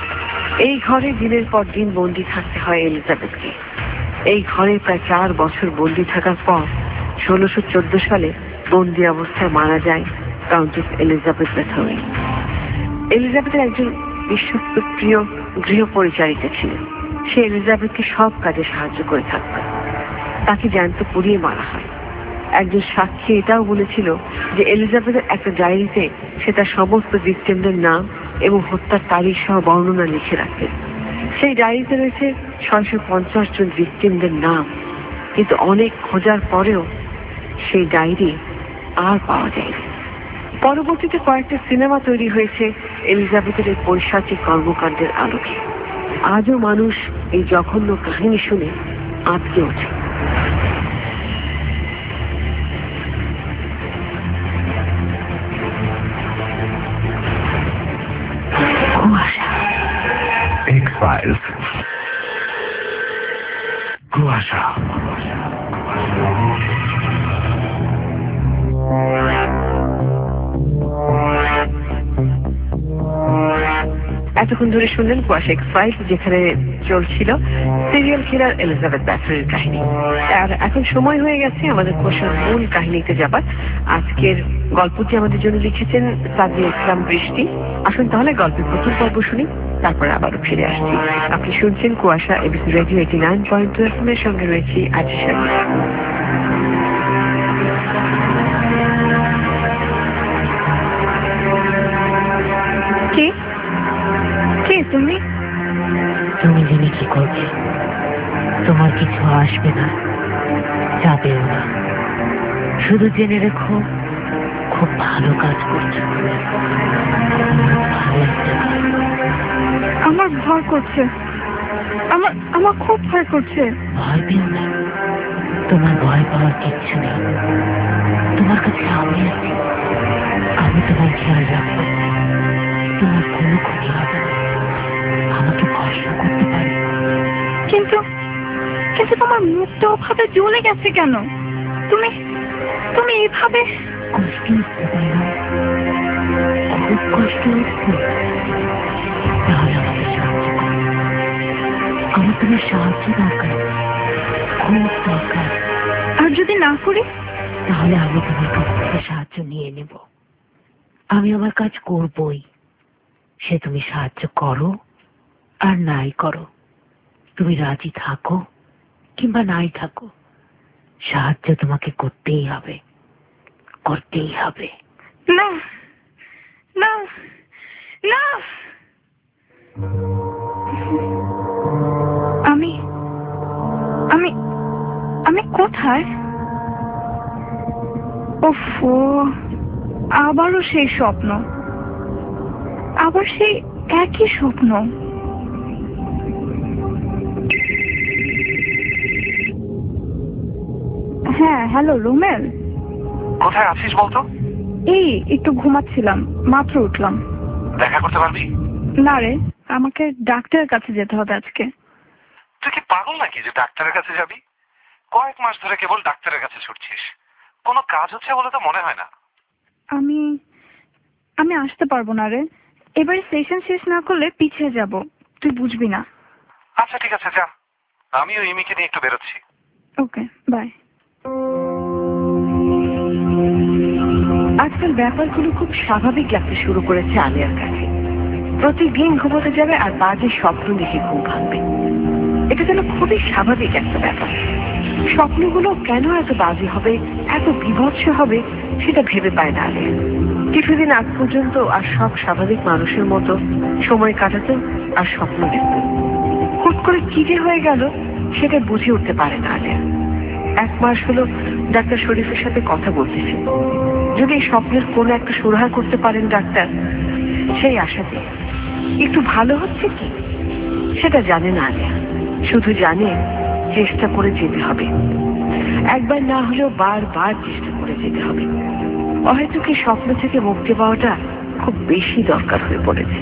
এই ঘরে দিনের পর দিন বন্দী থাকতে হয় এলিজাবেথকে। এই ঘরে প্রায় চার বছর বন্দী থাকার পর ষোলোশো চোদ্দ সালে বন্দী অবস্থায় মারা যায় কাউন্টেস এলিজাবেথ ব্যাথরি। এলিজাবেথের একজন বিশ্বস্ত প্রিয় গৃহ পরিচারিকা ছিলেন। সে এলিজাবেথকে সব কাজে সাহায্য করে থাকত। তাকে জ্যান্ত পুড়িয়ে মারা হয়। একজন সাক্ষী এটাও বলেছিল যে এলিজাবেথের একটা ডায়েরিতে সে তার সমস্ত ভিকটিমদের নাম এবং হত্যার তারিখ সহ বর্ণনা লিখে রাখতেন। সেই ডায়েরিতে রয়েছে ছয়শো পঞ্চাশ জন ভিকটিমদের নাম, কিন্তু অনেক খোঁজার পরেও সেই ডায়েরি আর পাওয়া যায়নি। পরবর্তীতে কয়েকটা সিনেমা তৈরি হয়েছে এলিজাবেথের এই পৈশাচিক কর্মকাণ্ডের আলোকে। আজও মানুষ এই জঘন্য কাহিনী শুনে আঁতকে ওঠে। X-Files. কুয়াশা। এতক্ষণ ধরে শুনলেন কুয়াশা এক্স ফাইলস, যেখানে চলছিল সিরিয়াল কিলার এলিজাবেথ ব্যাথলের কাহিনী। আর এখন সময় হয়ে গেছে আমাদের কুয়াশার মূল কাহিনীতে যাবার। আজকের গল্পটি আমাদের জন্য লিখেছেন সাদিয়া ইসলাম বৃষ্টি। আসুন তাহলে গল্পের প্রথম পর্ব শুনি, তারপর আবারও ফিরে আসছি। আপনি শুনছেন Kuasha ABC radio eighty nine point two F M এর সঙ্গে রয়েছি আজি শর্মা। কে কে তুমি? তুমি জেনে কি করবে? তোমার কিছু আসবে না, যাবেও না। শুধু জেনে রেখো, খুব ভালো কাজ করছো। ভালো একটা কাজ। আমার ভয় করছে, আমার আমার খুব ভয় করছে। ভয় পেও না, তোমার ভয় পাওয়ার কিচ্ছু নেই। তোমার কাছে আমি আছি, আমি তোমার খেয়াল রাখবো। তোমার কোনো ক্ষতি হবে না, আমাকে ভরসা করতে পারে। কিন্তু কিন্তু তোমার মুখটা ওভাবে জ্বলে গেছে কেন? তুমি তুমি এইভাবে কষ্ট হচ্ছে, তাই না? খুব কষ্ট হচ্ছে। তাহলে আমাকে সাহায্য করো। আমার তোমার সাহায্য দরকার, খুব দরকার। আর যদি না করি? তাহলে আমি তোমার কাছ থেকে সাহায্য নিয়ে নেব। আমি আমার কাজ করবই, সে তুমি সাহায্য করো আর নাই করো। তুমি রাজি থাকো কিংবা নাই থাকো, সাহায্য তোমাকে করতেই হবে, করতেই হবে। না না না, আমি আমি আমি কোথায়? ওফো, আবারও সেই স্বপ্ন, আবার সেই একই স্বপ্ন। হ্যাঁ, হ্যালো রুমেল। কোথায় আছিস বলতো? এই একটু ঘুমাচ্ছিলাম, মাত্র উঠলাম। দেখা করতে পারবি? না রে, আমাকে ডাক্তারের কাছে যেতে হবে আজকে। তুই কি পাগল নাকি যে ডাক্তারের কাছে যাবি? কয়েক মাস ধরে কেবল ডাক্তারের কাছে ছুটছিস, কোনো কাজ হচ্ছে বলে তো মনে হয় না। আমি আমি আসতে পারবো না রে, এবারে সেশন শেষ না করলে পিছিয়ে যাব, তুই বুঝবি না। আচ্ছা ঠিক আছে, যা। আমিও ইমিকে নিয়ে একটু বেরোচ্ছি। Okay, bye. আজকাল ব্যাপারগুলো খুব স্বাভাবিক লাগতে শুরু করেছে আলিয়ার কাছে। প্রতিদিন ঘুমোতে যাবে আর বাজে স্বপ্ন দেখে ঘুম ভাঙবে। এটা যেন খুবই স্বাভাবিক একটা ব্যাপার। স্বপ্নগুলো কেন এত বাজে হবে, এত বিভৎস হবে, সেটা ভেবে পায় না আলিয়া। কিছুদিন আগ পর্যন্ত আর সব স্বাভাবিক মানুষের মতো সময় কাটাতো আর স্বপ্ন দেখত। হুট করে কি যে হয়ে গেল সেটা বুঝে উঠতে পারে না আলিয়া। এক মাস হলো ডাক্তার শরীফের সাথে কথা বলতেছে। যদি এই স্বপ্নের কোনো একটা সুরাহা করতে পারেন ডাক্তার, সেই আশাতে একটু ভালো হচ্ছে কি সেটা জানে না আলিয়া। শুধু জানে চেষ্টা করে যেতে হবে, একবার না হলেও বারবার চেষ্টা করে যেতে হবে। হয়তো কি স্বপ্ন থেকে মুক্তি পাওয়াটা খুব বেশি দরকার হয়ে পড়েছে।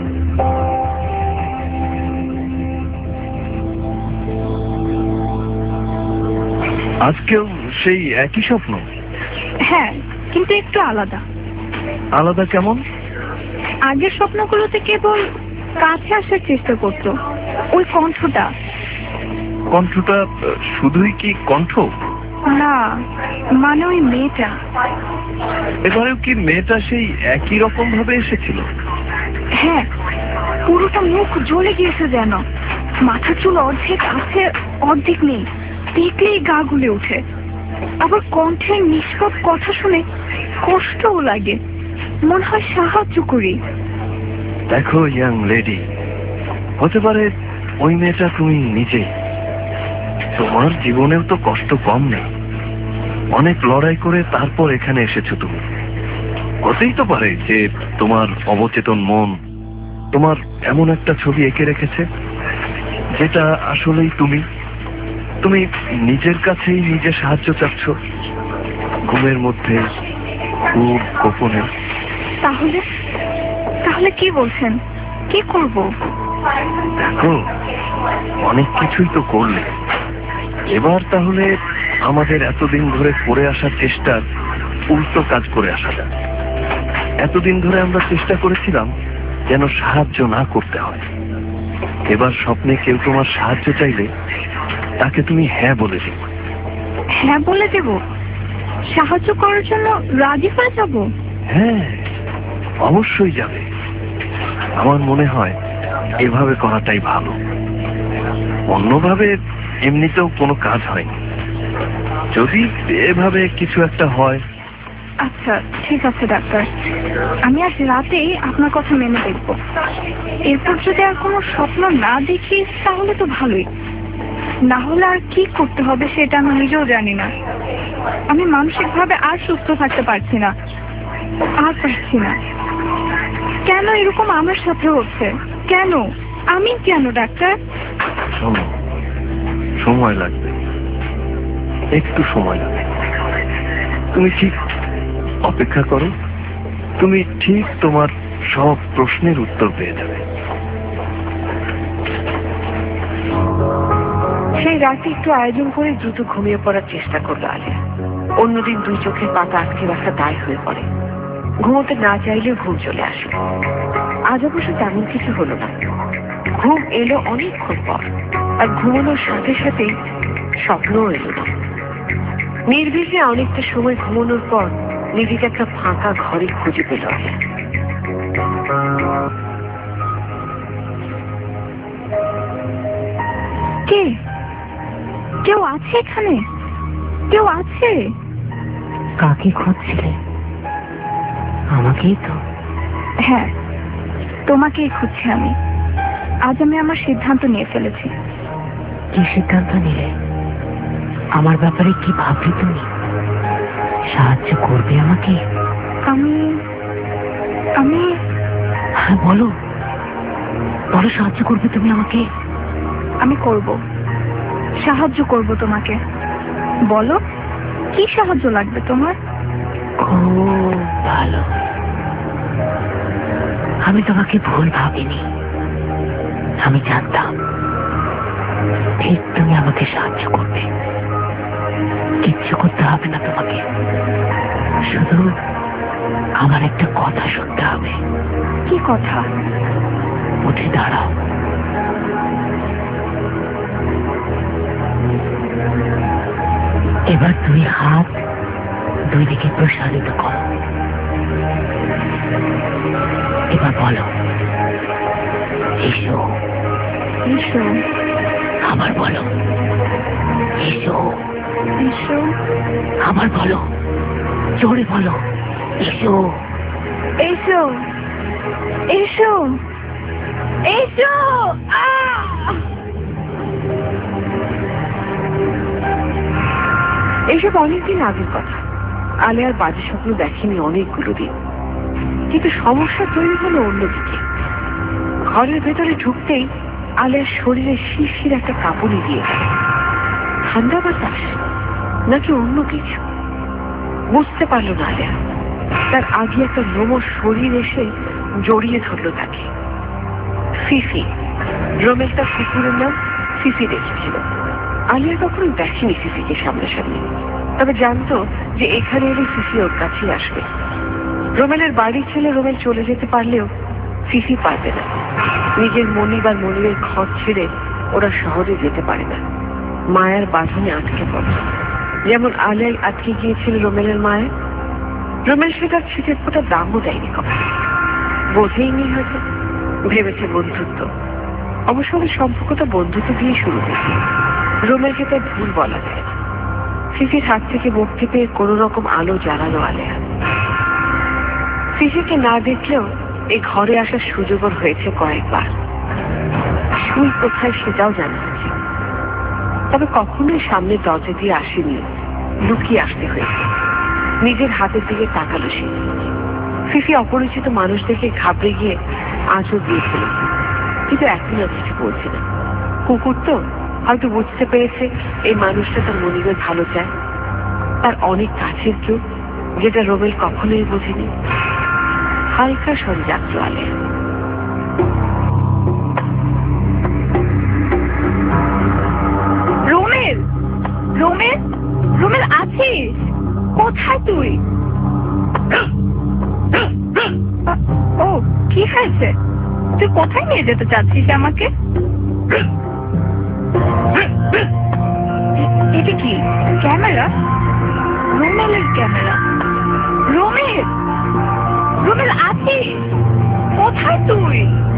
আজকেও সেই একই স্বপ্ন? হ্যাঁ, কিন্তু একটু আলাদা। আলাদা কেমন? আগের স্বপ্নগুলোতে কেবল কাছে আসার চেষ্টা করতো ওই কণ্ঠটা। কণ্ঠটা শুধুই কি কণ্ঠ? না, মানে ওই মেয়েটা। এবারেও কি মেয়েটা সেই একই রকম ভাবে এসেছিল? হ্যাঁ, পুরোটা মুখ জ্বলে গিয়েছে যেন। মাথার চুল অর্ধেক আছে, অর্ধেক নেই, দেখলেই গা গুলে ওঠে। আবার কণ্ঠের নিষ্পাপ কথা শুনে কষ্টও লাগে, মনে হয় সাহায্য করি। দেখো ইয়াং লেডি, হতে পারে ওই মেয়েটা তুমি নিজেই। তোমার জীবনেও তো কষ্ট কম নেই, অনেক লড়াই করে তারপর এখানে এসেছো তুমি। হতেই তো পারে যে তোমার অবচেতন মন তোমার এমন একটা ছবি এঁকে রেখেছে যেটা আসলেই তুমি। তুমি নিজের কাছেই নিজে সাহায্য চাচ্ছ, ঘুমের মধ্যে, খুব গোপনে। তাহলে তাহলে কি বলছেন, কি করব? দেখো, অনেক কিছুই তো করলে, এবার তাহলে আমাদের এতদিন ধরে করে আসার চেষ্টার উল্টো কাজ করে আসা যায়। এতদিন ধরে আমরা চেষ্টা করেছিলাম যেন সাহায্য না করতে হয়। এবার স্বপ্নে কেউ তোমার সাহায্য চাইলে তাকে তুমি হ্যাঁ বলে দেব। হ্যাঁ বলে দেব? সাহায্য করার জন্য রাজি হয়ে যাব? হ্যাঁ, অবশ্যই যাবে। আমার মনে হয় এভাবে করাটাই ভালো, অন্যভাবে এমনিতেও কোনো কাজ হয়নি। যদি এভাবে কিছু একটা হয়। আচ্ছা ঠিক আছে ডাক্তার, আমি আজ রাতেই আপনার কথা মেনে দেখব। এরপর যদি আর কোনো স্বপ্ন না দেখি তাহলে তো ভালোই, না হলে আর কি করতে হবে সেটা আমি নিজেও জানি না। আমি মানসিকভাবে আর সুস্থ থাকতে পারছি না, আর পারছি না। কেন এরকম আমার সাথে হচ্ছে? কেন আমি? কেন ডাক্তার? শোনো, সময় লাগবে, একটু সময় লাগবে। তুমি ঠিক অপেক্ষা করো, তুমি ঠিক তোমার সব প্রশ্নের উত্তর পেয়ে যাবে। সেই রাতে একটু আয়োজন করে দ্রুত ঘুমিয়ে পড়ার চেষ্টা করলো আলিয়া। অন্যদিন দুই চোখের পাতা আটকে রাখা দায় হয়ে পড়ে, ঘুমোতে না চাইলেও ঘুম চলে আসে। আজ অবশ্য তেমন কিছু হলো না, ঘুম এলো অনেকক্ষণ পর, আর ঘুমানোর সাথে সাথেই স্বপ্নও এলো না। নির্বিঘ্নে অনেকটা সময় ঘুমানোর পর নিজেকে একটা ফাঁকা ঘরে খুঁজে পেল আলিয়া। কে? কেউ আছে এখানে? কেউ আছে? কাকে খুঁজছিলে? আমাকেই তো। হ্যাঁ, তোমাকেই খুঁজছি আমি। আজ আমি আমার সিদ্ধান্ত নিয়ে ফেলেছি। কি সিদ্ধান্ত নিলে? আমার ব্যাপারে কি ভাবলে তুমি? সাহায্য করবে আমাকে? আমি আমি হ্যাঁ বলো, বলো সাহায্য করবে তুমি আমাকে? আমি করব, সাহায্য করব তোমাকে। বলো কি সাহায্য লাগবে তোমার? খুব ভালো, আমি তোমাকে ভুল ভাবিনি। আমি জানতাম ঠিক তুমি আমাকে সাহায্য করবে। কিচ্ছু করতে হবে না তোমাকে, শুধু আমার একটা কথা শুনতে হবে। কি কথা? উঠে দাঁড়াও। এবার দুই হাত দুই দিকে প্রসারিত করো। এবার বলো, এসো। এসো। আবার বলো, এসো। এসো। আবার বলো, জোরে বলো, এসো। এসো। এসো। এসো। আহ! এসব অনেকদিন আগের কথা। আলিয়ার বাজে স্বপ্ন দেখেনি অনেকগুলো দিন, কিন্তু সমস্যা তৈরি হলো অন্যদিকে। ঘরের ভেতরে ঢুকতেই আলিয়ার শরীরে শিরশির একটা কাঁপুনি দিয়ে গেল। ঠান্ডা বাতাস নাকি অন্য কিছু বুঝতে পারলো না আলিয়া। তার আগে একটা নোমর শরীর এসে জড়িয়ে ধরলো তাকে। ফিফি, রোমেল তার কুকুরের নাম ফিফি রেখেছিল। আলিয়া কখনো দেখেনি ফিফিকে সামনাসামনি, তবে জানতো যে এখানে এলে ফিফি ওর কাছেই আসবে। রোমেলের বাড়ির ছেলে রোমেল চলে যেতে পারলেও ফিফি পারবে না। নিজের মনিব আর মনিবের ঘর ছেড়ে ওরা শহরে যেতে পারে না, মায়ার বাঁধনে আটকে পড়ে। যেমন আলিয়ায় আটকে গিয়েছিল রোমেলের মায়া। রোমেল সেটার ছিটের ফোটা দামও দেয়নি কখনো, বোঝেইনি হয়তো। ভেবেছে বন্ধুত্ব। অবশ্য ওদের সম্পর্কটা বন্ধুত্ব দিয়ে শুরু হয়েছে। রোমেলকে তার ভুল বলা যায়। ফিফির হাত থেকে মুক্তি পেয়ে কোন রকম আলো জ্বালানো আলেয়া। ফিফিকে না দেখলেও এই ঘরে আসার সুযোগ হয়েছে কয়েকবার। সুই কোথায় সেটাও জানা আছে, তবে কখনোই সামনে দরজা দিয়ে আসেনি, লুকিয়ে আসতে হয়েছে। নিজের হাতের দিকে তাকালো সে। ফিফি অপরিচিত মানুষ দেখে ঘাবড়ে গিয়ে আজও দিয়ে ফেলেছে, কিন্তু এখন আর কিছু বলছে না। কুকুর তো হয়তো বুঝতে পেরেছে এই মানুষটা তার মনিবের ভালো চায়, তার অনেক কাছের কেউ, যেটা রোমেল কখনোই বোঝেনি। হালকা স্বরে ডাকলো আলে। রোমেল, রোমেল, রোমেল আছিস? কোথায় তুই? ও, কি হয়েছে? তুই কোথায় নিয়ে যেতে চাচ্ছিস আমাকে? এটা কি ক্যামেরা? রোমেলের ক্যামেরা। রোমেল, রোমেল আছিস? কোথায় তুই?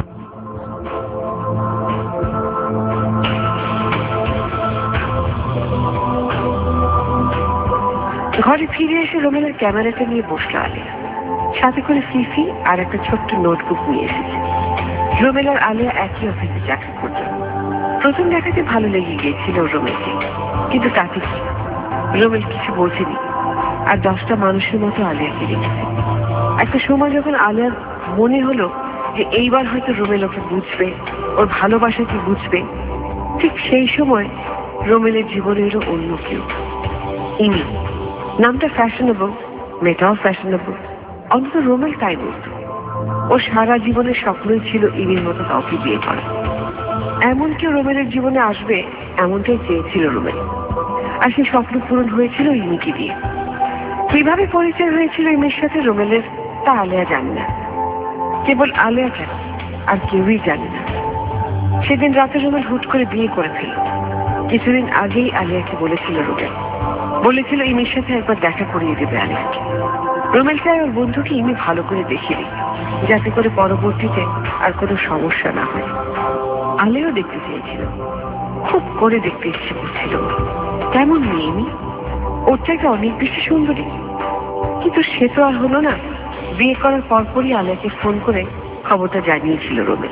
ঘরে ফিরে এসে রোমেলের ক্যামেরাটা নিয়ে বসলো আলিয়া। সাথে করে ফিফি আর একটা ছোট্ট নোটবুক নিয়ে এসেছে। রোমেল আর আলিয়া একই অফিসে চাকরি করত। প্রথম দেখাতে ভালো লেগে গিয়েছিল রোমেলকে, কিন্তু তাতে কি, রোমেল কিছু বোঝেনি আর দশটা মানুষের মতো আলিয়াকে রেখেছে। একটা সময় যখন আলিয়ার মনে হলো যে এইবার হয়তো রোমেল ওকে বুঝবে, ওর ভালোবাসাকে বুঝবে, ঠিক সেই সময় রোমেলের জীবনেরও অন্য কেউ, ইমি। নামটা ফ্যাশনেবল, মেয়েটাও ফ্যাশনেবল, অন্তত রোমেল তাই বলতো। ও সারা জীবনের স্বপ্নই ছিল ইমির মতো কাউকে বিয়ে করা। এমন কেউ রোমেলের জীবনে আসবে এমনটাই চেয়েছিল রোমেল, আর সেই স্বপ্ন পূরণ হয়েছিল ইমিকে দিয়ে। কিভাবে পরিচয় হয়েছিল ইমির সাথে রোমেলের তা আলেয়া জানে না। কেবল আলেয়া কেন, আর কেউই জানে না। সেদিন রাতে রোমেল হুট করে বিয়ে করে ফেলল। কিছুদিন আগেই আলিয়াকে বলেছিল রোমেল, বলেছিল ইমির সাথে একবার দেখা করিয়ে দেবে আলিয়াকে। রোমেল চায় ওর বন্ধুকে ইমি ভালো করে দেখিয়ে দিই, যাতে করে পরবর্তীতে আর কোনো সমস্যা না হয়। আলেও দেখতে চেয়েছিল, খুব করে দেখতে ইচ্ছে করছিল কেমন মেয়ে ইমি, ওর চাইতে অনেক বেশি সুন্দরী। কিন্তু সে তো আর হলো না। বিয়ে করার পরপরই আলিয়াকে ফোন করে খবরটা জানিয়েছিল রোমেল।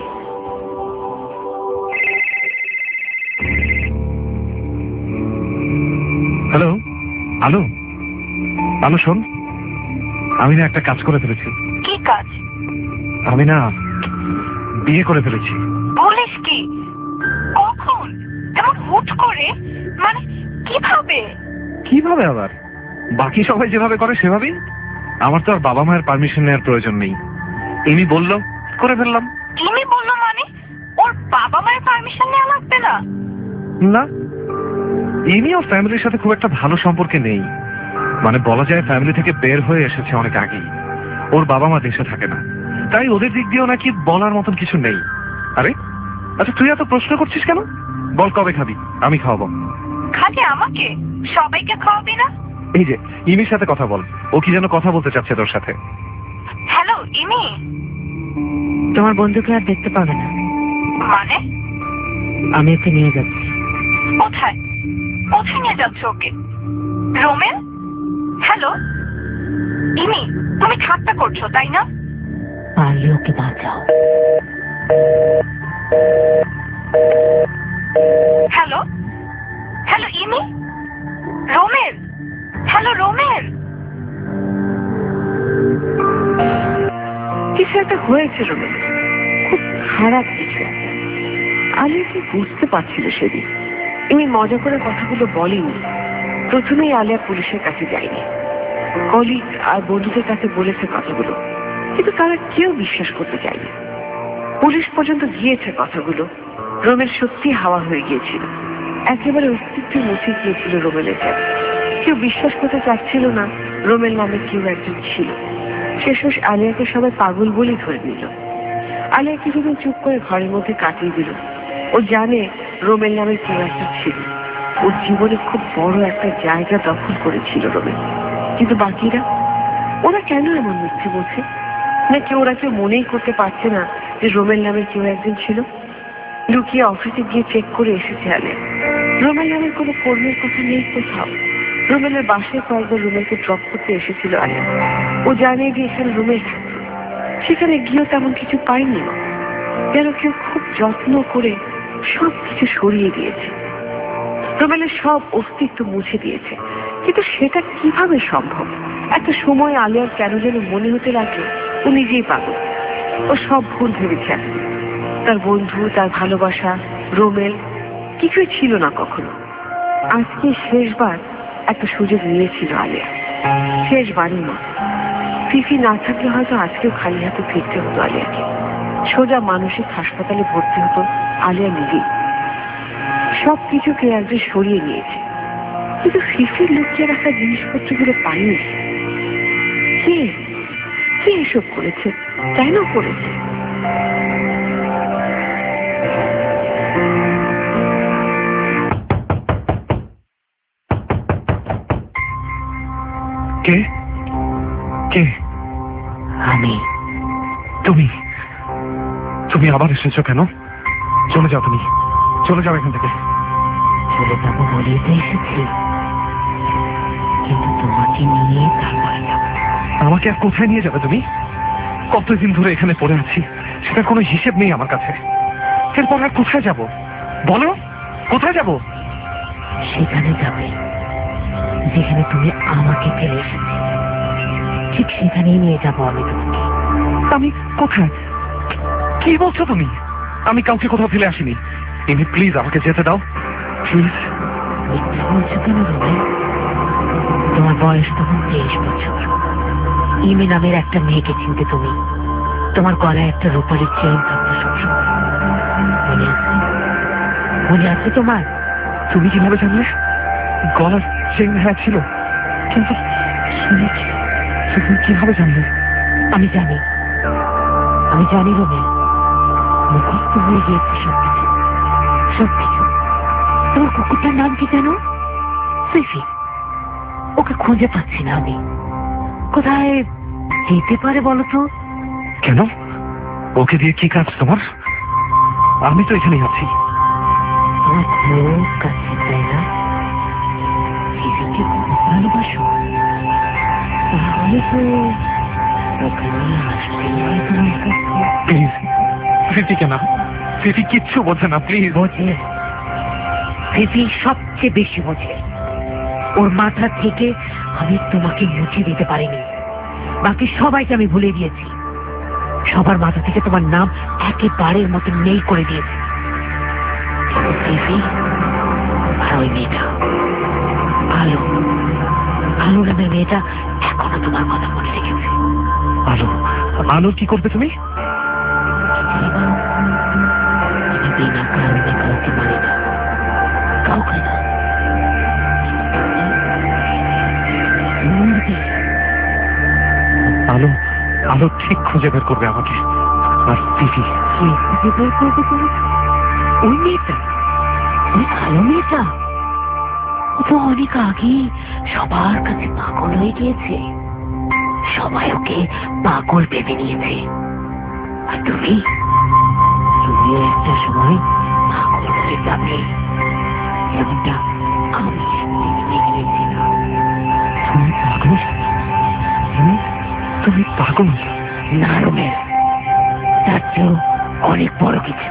হ্যালো, আলো, আলো শোন, আমি না একটা কাজ করে ফেলেছি। কি কাজ? আমি না বিয়ে করে ফেলেছি। বলিস কি? কখন? এমন হুট করে? মানে কিভাবে? কিভাবে আবার? বাকি সবাই যেভাবে করে সেভাবেই। আমার তো আর বাবা মায়ের পারমিশন নেওয়ার প্রয়োজন নেই। ইনি বললো, করে ফেললাম। ইনি বললো মানে? ওর বাবা মায়ের পারমিশন নেওয়া লাগবে না? না, ইনি ওর ফ্যামিলির সাথে খুব একটা ভালো সম্পর্কে নেই। মানে বলা যায় ফ্যামিলি থেকে বের হয়ে এসেছে অনেক আগেই। ওর বাবা মা দেশে থাকে না, তাই ওদের দিক দিয়েও নাকি বলার মতন কিছু নেই। আরে আচ্ছা, তুই এত প্রশ্ন করছিস কেন? বল কবে খাবি, আমি খাওয়াবো। খালি আমাকে? সবাইকে খাওয়াবি না? এই যে ইমির সাথে কথা বল, ও কি যেন কথা বলতে চাচ্ছে তোর সাথে। হ্যালো ইমি। তোমার বন্ধুকে আর দেখতে পাবে না। মানে? আমি ওকে নিয়ে যাচ্ছি। কোথায়? কোথায় নিয়ে যাচ্ছ ওকে? রোমেল? হ্যালো ইমি, তুমি ঠাট্টা করছো তাই না? পারলে ওকে বাঁচাও। Hello, hello Imi, Romel, hello Romel. কিছু একটা হয়েছে রোমেল, খুব খারাপ কিছু একটা। আলিয়া কি বুঝতে পারছিল সেদিন। ইমি মজা করে কথাগুলো বলেনি। প্রথমেই আলিয়া পুলিশের কাছে যায়নি, কলিগ আর বন্ধুদের কাছে বলেছে কথাগুলো, কিন্তু তারা কেউ বিশ্বাস করতে চায়নি। পুলিশ পর্যন্ত গিয়েছে কথাগুলো। রোমেল সত্যি হাওয়া হয়ে গিয়েছিল, একেবারে অস্তিত্ব মুছে গিয়েছিল রোমেলের কাছে। কেউ বিশ্বাস করতে চাচ্ছিল না রোমেল নামে কেউ একজন ছিল। শেষমেশ আলিয়াকে সবাই পাগল বলেই ধরে নিল। আলিয়া কিছুদিন চুপ করে ঘরের মধ্যে কাটিয়ে দিল। ও জানে রোমেল নামের কেউ একটা ছিল, ওর জীবনে খুব বড় একটা জায়গা দখল করেছিল রোমেল। কিন্তু বাকিরা, ওরা কেন এমন মিথ্যে বলছে? নাকি ওরা কেউ মনেই করতে পারছে না যে রোমেল নামের কেউ একজন ছিল? লুকিয়ে অফিসে গিয়ে চেক করে এসেছে আলিয়া। রোমেল নামের কোনো কর্মীর কথা নেই কোথাও। রোমেলের বাসায় কয়েকবার রোমেলকে ড্রপ করতে এসেছিল আলিয়া। ও জানে যে এখানে রোমেল থাকতো। সেখানে গিয়েও তেমন কিছু পায়নি। যেন কেউ খুব যত্ন করে সব কিছু সরিয়ে দিয়েছে, রোমেলের সব অস্তিত্ব মুছে দিয়েছে। কিন্তু সেটা কিভাবে সম্ভব? একটা সময় আলিয়ার কেন যেন মনে হতে লাগলো ও নিজেই পাগল। ও সব ভুল ভেবেছে। তার বন্ধু, তার ভালোবাসা, রোমেল কিছুই ছিল না কখনো। আজকে শেষবার একটা সুযোগ নিয়েছিল আলিয়া, শেষবারই মতো। ফিফি না থাকলে হয়তো আজকেও খালি হাতে ফিরতে হতো আলিয়াকে। সোজা মানসিক হাসপাতালে ভর্তি হতো আলিয়া নিজেই। সব কিছুকে একজন সরিয়ে নিয়েছে, কিন্তু ফিফির লুকিয়ে রাখা জিনিসপত্রগুলো পায়নি। কে কে এসব করেছে? কেন করেছে? কে কে? আমি। তুমি তুমি আবার এসেছো কেন? চলে যাও, তুমি চলে যাও এখান থেকে। চলে যাবো বলেই তো এসেছি, কিন্তু তোমাকে নিয়ে তারপরে যাবো। আমাকে আর কোথায় নিয়ে যাবে তুমি? কতদিন ধরে এখানে পড়ে আছি, সেটার কোনো হিসেব নেই আমার কাছে। এরপর আর কোথায় যাব বলো? কোথায় যাব? সেখানে যাবে যেখানে তুমি আমাকে ফেলে এসেছি, ঠিক সেখানেই নিয়ে যাবো আমি তোমাকে। আমি কোথায়? কি বলছো তুমি? আমি কাউকে কোথাও ফেলে আসিনি। ইনি প্লিজ আমাকে যেতে দাও, প্লিজ। মিথ্যা বলছো কেন রোমেল? তোমার বয়স তখন তেইশ বছর। ইমি নামের একটা মেয়েকে চিনতে তুমি। তোমার গলায় একটা রূপালির চেইন থাকতো সবসময়, মনে আছে? মনে আছে তোমার? তুমি কিভাবে জানলে? গলার চেইন হ্যাঁ ছিল, কিন্তু শুনেছি। তুমি কিভাবে জানলে? আমি জানি, আমি জানি রোমেল। মুখস্থ হয়ে গিয়েছে সবকিছু, সবকিছু। তোমার কুকুরটার নাম কি জানো? ফিফি। ওকে খুঁজে পাচ্ছি না আমি। কোথায় যেতে পারে বলো তো? কেন? ওকে দিয়ে কি কাজ তোমার? আমি তো এখানেই আছি। আমার খুব কাছে, তাই না? ফিফিকে খুব ভালোবাসো, তাহলে তো ওখানে আসতেই হয় তোমার কাছে। প্লিজ ফিফিকে না, ফিফি কিচ্ছু বোঝে না, প্লিজ। বোঝে, ফিফি সবচেয়ে বেশি বোঝে। ওর মাথা থেকে আমি তোমাকে মুছে দিতে পারিনি, বাকি সবাইকে আমি ভুলে দিয়েছি। সবার মাথা থেকে তোমার নাম একেবারের মতো নেই করে দিয়েছি। কিন্তু ফিফি আর ওই মেয়েটা আলো, আলো নামের মেয়েটা এখনো তোমার কথা মনে রেখেছে। আলো? আলো কি করবে তুমি? আমি বিনা কারণে কাউকে মারি না, কাউকে না। আলো আলো ঠিক খুঁজে বের করবে আমাকে। আর ফিফি খুঁজে বের করবে তুমি? ওই মেয়েটা, ওই কালো মেয়েটা, ও তো অনেক আগেই সবার কাছে পাগল হয়ে গিয়েছে। সবাই ওকে পাগল ভেবে নিয়েছে। আর তুমি, তুমিও একটা সময় পাগল হয়ে যাবে, যেমনটা আমি একদিন হয়ে গিয়েছিলাম। তুমি পাগল? তুমি তুমি পাগল? না রোমেল, তার চেয়েও অনেক বড় কিছু।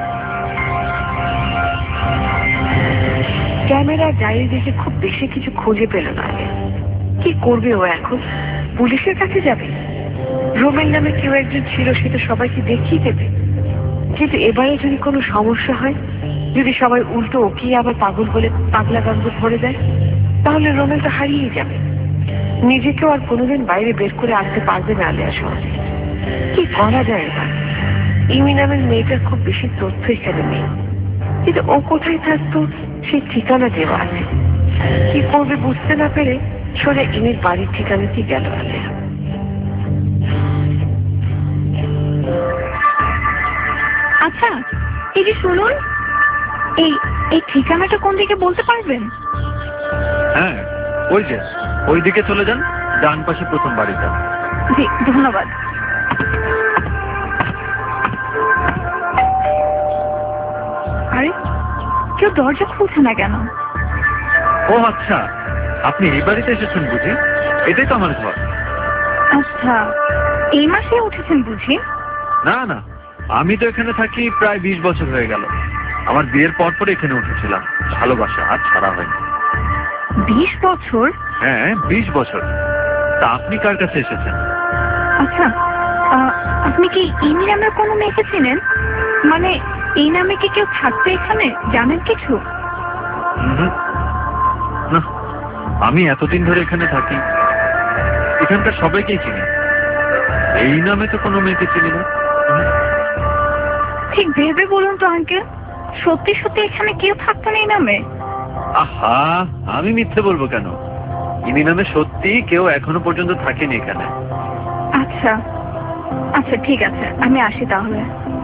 ক্যামেরা ডায়েরি দেখে খুব বেশি কিছু খুঁজে পেল না। কি করবে ও এখন? পুলিশের কাছে যাবে? রোমেল নামে কেউ একজন ছিল, সেটা সবাইকে দেখিয়ে দেবে। কিন্তু এবারে যদি কোনো সমস্যা হয়, যদি সবাই উল্টো ওকে আবার পাগল বলে পাগলা গন্ধ ভরে দেয়, তাহলে রোমেলটা হারিয়ে যাবে। নিজেকেও আর কোনোদিন বাইরে বের করে আনতে পারবে না আলিয়া সহজে। কি করা যায় এবার? ইমি নামের মেয়েটার খুব বেশি তথ্য এখানে নেই, কিন্তু ও কোথায় থাকতো সেই ঠিকানা দেওয়া আছে। কি করবে বুঝতে না পেরে সোজা ইমির বাড়ির ঠিকানাটি গেল আলিয়া। আচ্ছা, এই যে শুনুন, এই এই ঠিকানাটা কোন দিকে বলতে পারবেন? হ্যাঁ, ওই যে ওই দিকে চলে যান, ডান পাশে প্রথম বাড়িটা। জি, ধন্যবাদ। কেউ দরজা খুলছে না কেন? ও আচ্ছা, আপনি এই বাড়িতে এসেছেন বুঝি? এটাই তো আমার ঘর। আচ্ছা, এই মাসে উঠেছেন বুঝি? না না, আমি তো এখানে থাকি প্রায় বিশ বছর হয়ে গেল। আমার বিয়ের পর পর এখানে উঠেছিলাম। ভালোবাসা আর ছাড়া হয়নি। বিশ বছর? হ্যাঁ, বিশ বছর। তা আপনি কার কাছে এসেছেন? আচ্ছা, আহ, আপনি কি ইমি নামের কোনো মেয়েকে চিনেন? মানে এই নামে কি কেউ থাকতো এখানে? জানেন কিছু? উহুম। না, আমি এতদিন ধরে এখানে থাকি, এখানকার সবাইকেই চিনি। এই নামে তো কোনো মেয়েকে চিনি না। ঠিক ভেবে বলুন তো আঙ্কেল, সত্যি সত্যি এখানে কেউ থাকতো না এই নামে? আহা, আমি মিথ্যে বলবো কেন? ইনি নামে সত্যি কেউ এখনো পর্যন্ত থাকেনি এখানে। আচ্ছা আচ্ছা, ঠিক আছে, আমি আসি তাহলে।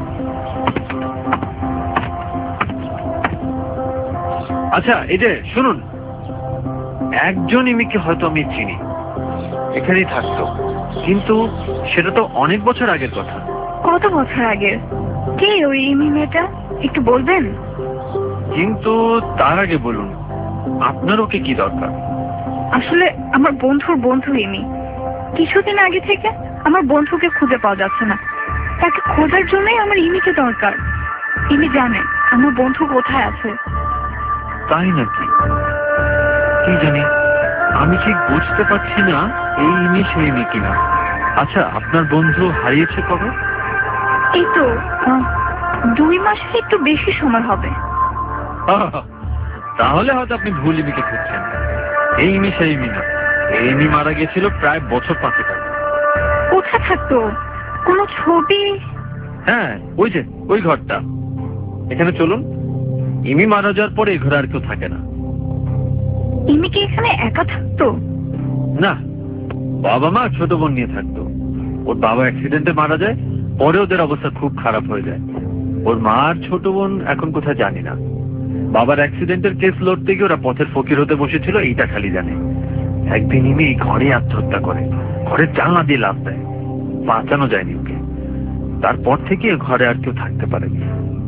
আচ্ছা, এই যে শুনুন, একজন ইমিকে হয়তো আমি চিনি, এখানেই থাকতো, কিন্তু সেটা তো অনেক বছর আগের কথা। কত বছর আগের? কে ওই ইমি মেয়েটা, একটু বলবেন? কিন্তু তার আগে বলুন, আপনার ওকে কি দরকার? আসলে আমার বন্ধুর বন্ধু ইমি। কিছুদিন আগে থেকে আমার বন্ধুকে খুঁজে পাওয়া যাচ্ছে না। তাকে খোঁজার জন্যই আমার ইমিকে দরকার। ইমি জানে আমার বন্ধু কোথায় আছে। তাই নাকি? কি জানি, আমি ঠিক বুঝতে পারছি না এই ইমি সেই ইমি কিনা। আচ্ছা, আপনার বন্ধু হারিয়েছে কবে? এই তো আহ, দুই মাসে একটু বেশি সময় হবে। আহ, তাহলে হয়তো আপনি ভুল ইমিকে খুঁজছেন। এই ইমি সেই ইমি না। এই ইমি মারা গেছিল প্রায় বছর পাঁচেক আগে। কোথায় থাকতো? কোনো ছবি? হ্যাঁ, ওই যে ওই ঘরটা। এখানে চলুন। ইমি মারা যাওয়ার পরে এই ঘরে আর কেউ থাকে না। ইমি কি এখানে একা থাকতো? না, বাবা মা ছোট বোন নিয়ে থাকতো। ওর বাবা অ্যাক্সিডেন্টে মারা যায়, পরে ওদের অবস্থা খুব খারাপ হয়ে যায়। ওর মা আর ছোট বোন এখন কোথায় জানি না। বাবার অ্যাক্সিডেন্টের কেস লড়তে গিয়ে ওরা পথের ফকির হতে বসেছিল, এইটা খালি জানে। একদিন ইমি ঘরে আত্মহত্যা করে, ঘরের জানলা দিয়ে লাফ দেয়। বাঁচানো যায়নি ওকে। তারপর থেকে ঘরে আর কেউ থাকতে পারেনি।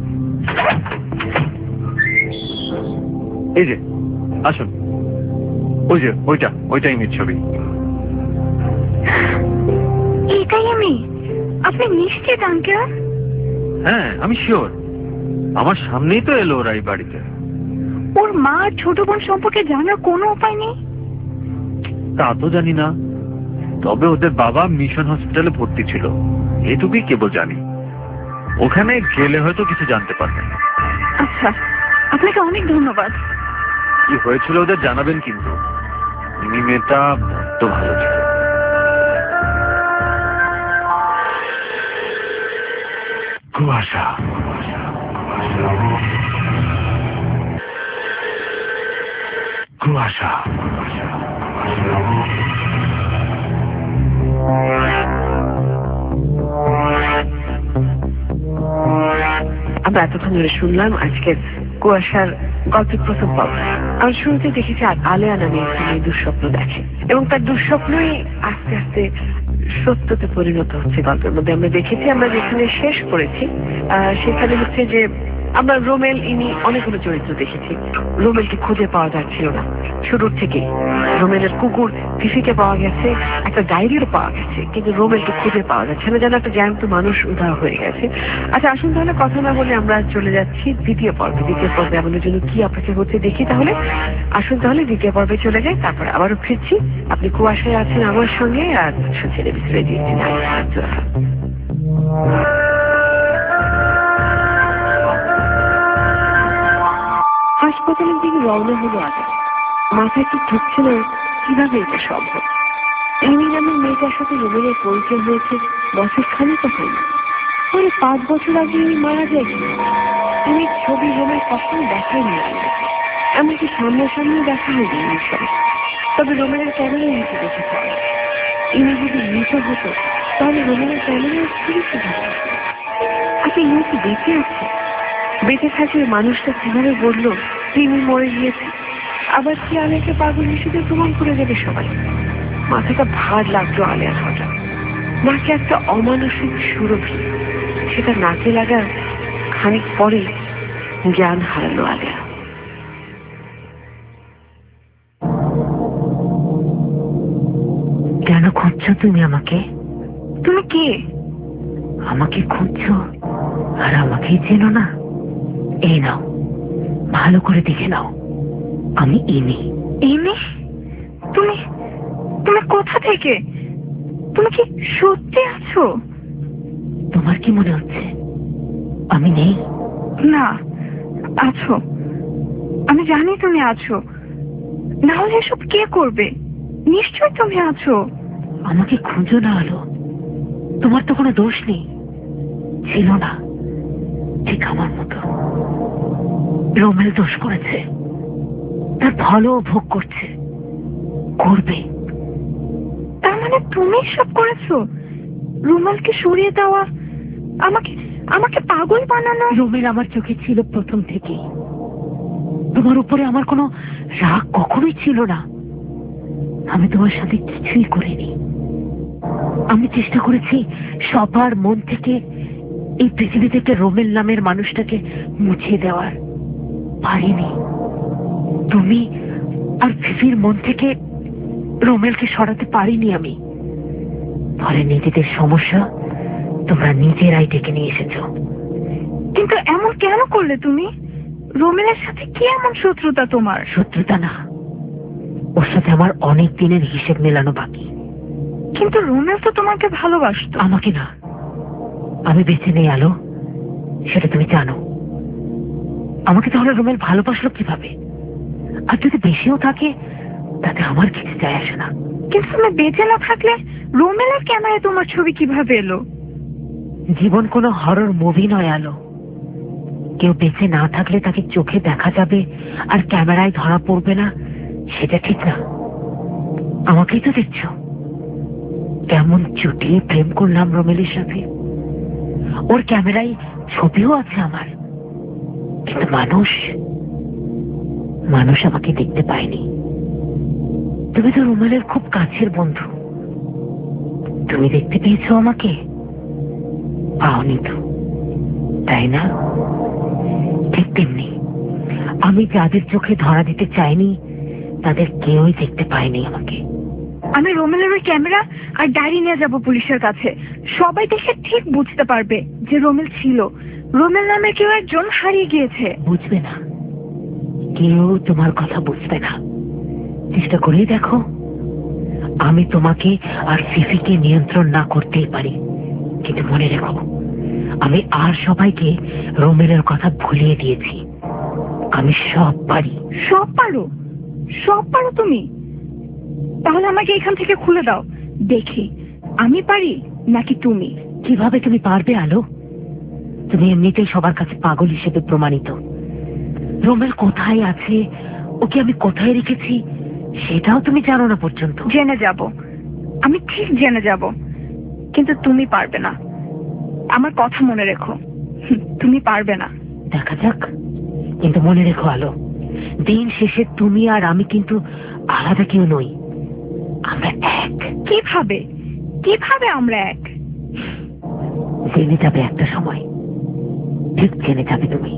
এই যে আসুন, ওই যে ওইটা ওইটা ইমির ছবি। এটাই আমি? আপনি নিশ্চিত আঙ্কেল? হ্যাঁ, আমি শিওর। আমার সামনেই তো এলো ওরা এই বাড়িতে। ওর মা আর ছোট বোন সম্পর্কে জানার কোনো উপায় নেই? তা তো জানি না, তবে ওদের বাবা মিশন হসপিটালে ভর্তি ছিল, এটুকুই কেবল জানি। ওখানে গেলে হয়তো কিছু জানতে পারবেন। আচ্ছা, আপনাকে অনেক ধন্যবাদ। কি হয়েছিল ওদের জানাবেন কিন্তু। ইনি মেয়েটা বড্ড ভালো ছিল। কুয়াশা কুয়াশা আমরা এতক্ষণ ধরে শুনলাম আজকের কুয়াশার গল্পের প্রথম পর্ব। আমরা শুরুতে দেখেছি আলেয়া নামে একটি মেয়ে দুঃস্বপ্ন দেখে, এবং তার দুঃস্বপ্নই আস্তে আস্তে সত্যতে পরিণত হচ্ছে গল্পের মধ্যে। আমরা দেখেছি, আমরা যেখানে শেষ করেছি আহ সেখানে হচ্ছে যে আমরা রোমেল ইনি অনেকগুলো চরিত্র দেখেছি। রোমেলকে খুঁজে পাওয়া যাচ্ছিল না শুরুর থেকে। রোমেলের কুকুর ফিফিকে পাওয়া গেছে, একটা ডায়েরিও পাওয়া গেছে, কিন্তু রোমেলকে খুঁজে পাওয়া যাচ্ছে না, যেন একটা জ্যান্ত মানুষ উধার হয়ে গেছে। আচ্ছা, আসুন তাহলে কথা না বলে আমরা চলে যাচ্ছি দ্বিতীয় পর্বে। দ্বিতীয় পর্বে আমাদের জন্য কি অপেক্ষা করছে দেখি তাহলে। আসুন তাহলে দ্বিতীয় পর্বে চলে যাই, তারপরে আবারও ফিরছি। আপনি কুয়াশায় আছেন আমার সঙ্গে, আর শুনছেন বিস্তারিত দিয়েছি না। হাসপাতালের দিকে রওনা হলো আগে। মাথায় কি ঢুকছে না কিভাবে এটা সম্ভব। ইমি নামের মেয়েটার সাথে রোমেলের পরিচয় হয়েছে বছর খানিক হয়নি। পরে পাঁচ বছর আগে ইনি মারা যায় কি? ইমির ছবি রোমেল কখনো দেখায়নি আমাকে, এমনকি সামনাসামনি দেখা হয়নি ইমির সঙ্গে। তবে রোমেলের ক্যামেরায় নিচে দেখেছে। ইমি যদি মৃত হতো তাহলে রোমেলের ক্যামেরায় ছবি কিভাবে? আচ্ছা, ইমি কি বেঁচে আছে? বেঁচে থাকলে মানুষটা কিভাবে বললো তিনি মরে গিয়েছে? আবার কি আলিয়াকে পাগল হিসেবে প্রমাণ করে দেবে সবাই? মাথাটা ভার লাগলো আলিয়ার হঠাৎ। নাকে একটা অমানসিক সুরভি, সেটা নাকে লাগার খানিক পরে জ্ঞান হারালো আলিয়া। কেন খুঁজছো তুমি আমাকে? তুমি কে? আমাকে খুঁজছো আর আমাকেই চেনো না? এই নাও, ভালো করে দেখে নাও, আমি ইমি। ইমি? তুমি তুমি কোথা থেকে? তুমি কি সত্যি আছো? তোমার কি মনে হচ্ছে আমি নেই? না, আছো। আমি জানি তুমি আছো, না হলে এসব কে করবে? নিশ্চয় তুমি আছো। আমাকে খুঁজো না আলো, তোমার তো কোনো দোষ নেই, ছিল না, ঠিক আমার মতো। রোমেল দোষ করেছে, তার ফলও ভোগ করছে, করবে। তার মানে তুমি সব করেছো? রুমালকে সরিয়ে দেওয়া, আমাকে আমাকে পাগল বানানো। রোমেল আমার চোখে ছিল প্রথম থেকেই। তোমার উপরে আমার কোনো রাগ কখনোই ছিল না। আমি তোমার সাথে কিছুই করিনি। আমি চেষ্টা করেছি সবার মন থেকে, এই পৃথিবী থেকে রোমেল নামের মানুষটাকে মুছে দেওয়ার, পারিনি। তুমি আর ফিফির মন থেকে রোমেলকে সরাতে পারিনি আমি। ফলে নিজেদের সমস্যা তোমরা নিজেরাই ডেকে নিয়ে এসেছ। কিন্তু এমন কেন করলে তুমি? রোমেলের সাথে কি এমন শত্রুতা তোমার? শত্রুতা না, ওর সাথে আমার অনেক দিনের হিসেব মেলানো বাকি। কিন্তু রোমেল তো তোমাকে ভালোবাসতো। আমাকে না, আমি বেঁচে নেই আলো, সেটা তুমি জানো। আমাকে তাহলে রোমেল ভালোবাসলো কিভাবে? আর যদি বেশিও থাকে তাতে আমার কিছু যায় আসে না। কিন্তু তুমি বেঁচে না থাকলে রোমেলের ক্যামেরায় তোমার ছবি কিভাবে এলো? জীবন কোনো হরর মুভি নয় আলো। কেউ বেঁচে না থাকলে তাকে চোখে দেখা যাবে আর ক্যামেরায় ধরা পড়বে না, সেটা ঠিক না। আমাকেই তো দেখছ, কেমন চুটিয়ে প্রেম করলাম রোমেলের সাথে। ওর ক্যামেরায় ছবিও আছে আমার, কিন্তু মানুষ মানুষ আমাকে দেখতে পায়নি। তুমি তো রোমেলের খুব কাছের বন্ধু, তুমি দেখতে পেয়েছো আমাকে? পাওনি তো, তাই না? ঠিক তেমনি আমি যাদের চোখে ধরা দিতে চাইনি তাদের কেউই দেখতে পায়নি আমাকে। আমি রোমেলের ওই ক্যামেরা আর ডায়েরি নিয়ে যাব পুলিশের কাছে। সবাই দেখে ঠিক বুঝতে পারবে যে রোমেল ছিল। রোমেল নামে কেউ একজন হারিয়ে গিয়েছে। বুঝবে না, কেউ তোমার কথা বুঝবে না। চেষ্টা করেই দেখো, আমি তোমাকে আর ফিফিকে নিয়ন্ত্রণ না করতেই পারি, কিন্তু মনে রেখো আমি আর সবাইকে রোমেলের কথা ভুলিয়ে দিয়েছি। আমি সব পারি। সব পারো? সব পারো তুমি? তাহলে আমাকে এখান থেকে খুলে দাও, দেখি আমি পারি নাকি তুমি। কিভাবে তুমি পারবে আলো? তুমি এমনিতেই সবার কাছে পাগল হিসেবে প্রমাণিত। রোমেল কোথায় আছে, ওকে আমি কোথায় রেখেছি, সেটাও তুমি জানো না পর্যন্ত। জেনে যাব, আমি ঠিক জেনে যাব, কিন্তু তুমি পারবে না। আমার কথা মনে রেখো, তুমি পারবে না। দেখা যাক, কিন্তু মনে রেখো আলো, দিন শেষে তুমি আর আমি কিন্তু আলাদা কেউ নই, আমরা এক। কিভাবে কিভাবে আমরা এক? জেনে যাবে একটা সময়, ঠিক জেনে যাবে তুমি।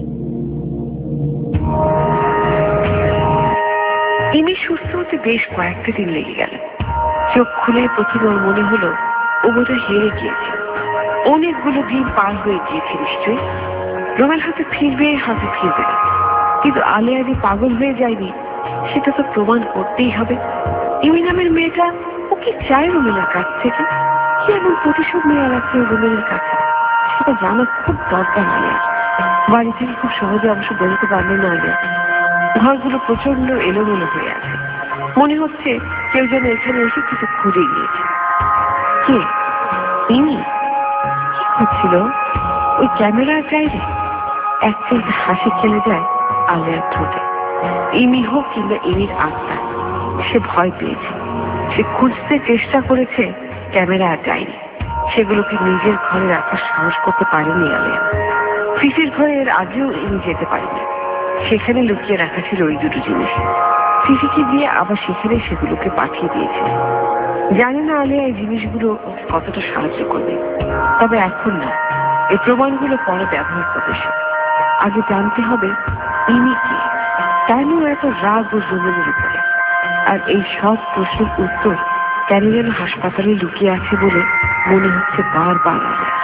ইমি সুস্থ হতে বেশ কয়েকটা দিন লেগে গেল। চোখ খুলে প্রথমে ওর মনে হলো ও বোধহয় হেরে গিয়েছে। অনেকগুলো দিন পার হয়ে গিয়েছে নিশ্চয়ই। রোমেল হাতে ফিরবে, হাতে ফিরবে না, কিন্তু আলেয়া যে পাগল হয়ে যায়নি সেটা তো প্রমাণ করতেই হবে। ইমি নামের মেয়েটা ও কি চায় রোমেলের কাছ থেকে? কি এমন প্রতিশোধ নেওয়ার আছে রোমেলের কাছে? সেটা জানা খুব দরকার আলেয়া। বাড়ি থেকে খুব সহজে অবশ্য বেরোতে পারবে না আলেয়া। ঘরগুলো প্রচন্ড এলোমেলো হয়ে আছে, মনে হচ্ছে কেউ যেন এখানে এসে কিছু খুঁজে গিয়েছে। কে? ইমি? কি খুঁজছিল ওই ক্যামেরার বাইরে? এক চিন্তা হাসি খেলে যায় আলেয়ার ঠোঁটে। ইমি হোক কিংবা ইমির আত্মা, সে ভয় পেয়েছে। সে খুঁজতে চেষ্টা করেছে ক্যামেরা আর ডায়েরি, সেগুলোকে নিজের ঘরে রাখার সাহস করতে পারেনি আলেয়া। ফিফির ঘরে এর আগেও ইমি যেতে পারেনি, সেখানে লুকিয়ে রাখা ছিল ওই দুটো জিনিস। ফিফিকে দিয়ে আবার সেখানে সেগুলোকে পাঠিয়ে দিয়েছে। জানে না আলেয়া এই জিনিসগুলো কতটা সাহায্য করবে, তবে এখন না, এই প্রমাণগুলো পরে ব্যবহার করবে সে। আগে জানতে হবে ইনি কি, কেন এত রাগ ও জমিনের উপরে। আর এই সব প্রশ্নের উত্তর কেন যেন হাসপাতালে লুকিয়ে আছে বলে মনে হচ্ছে বারবার।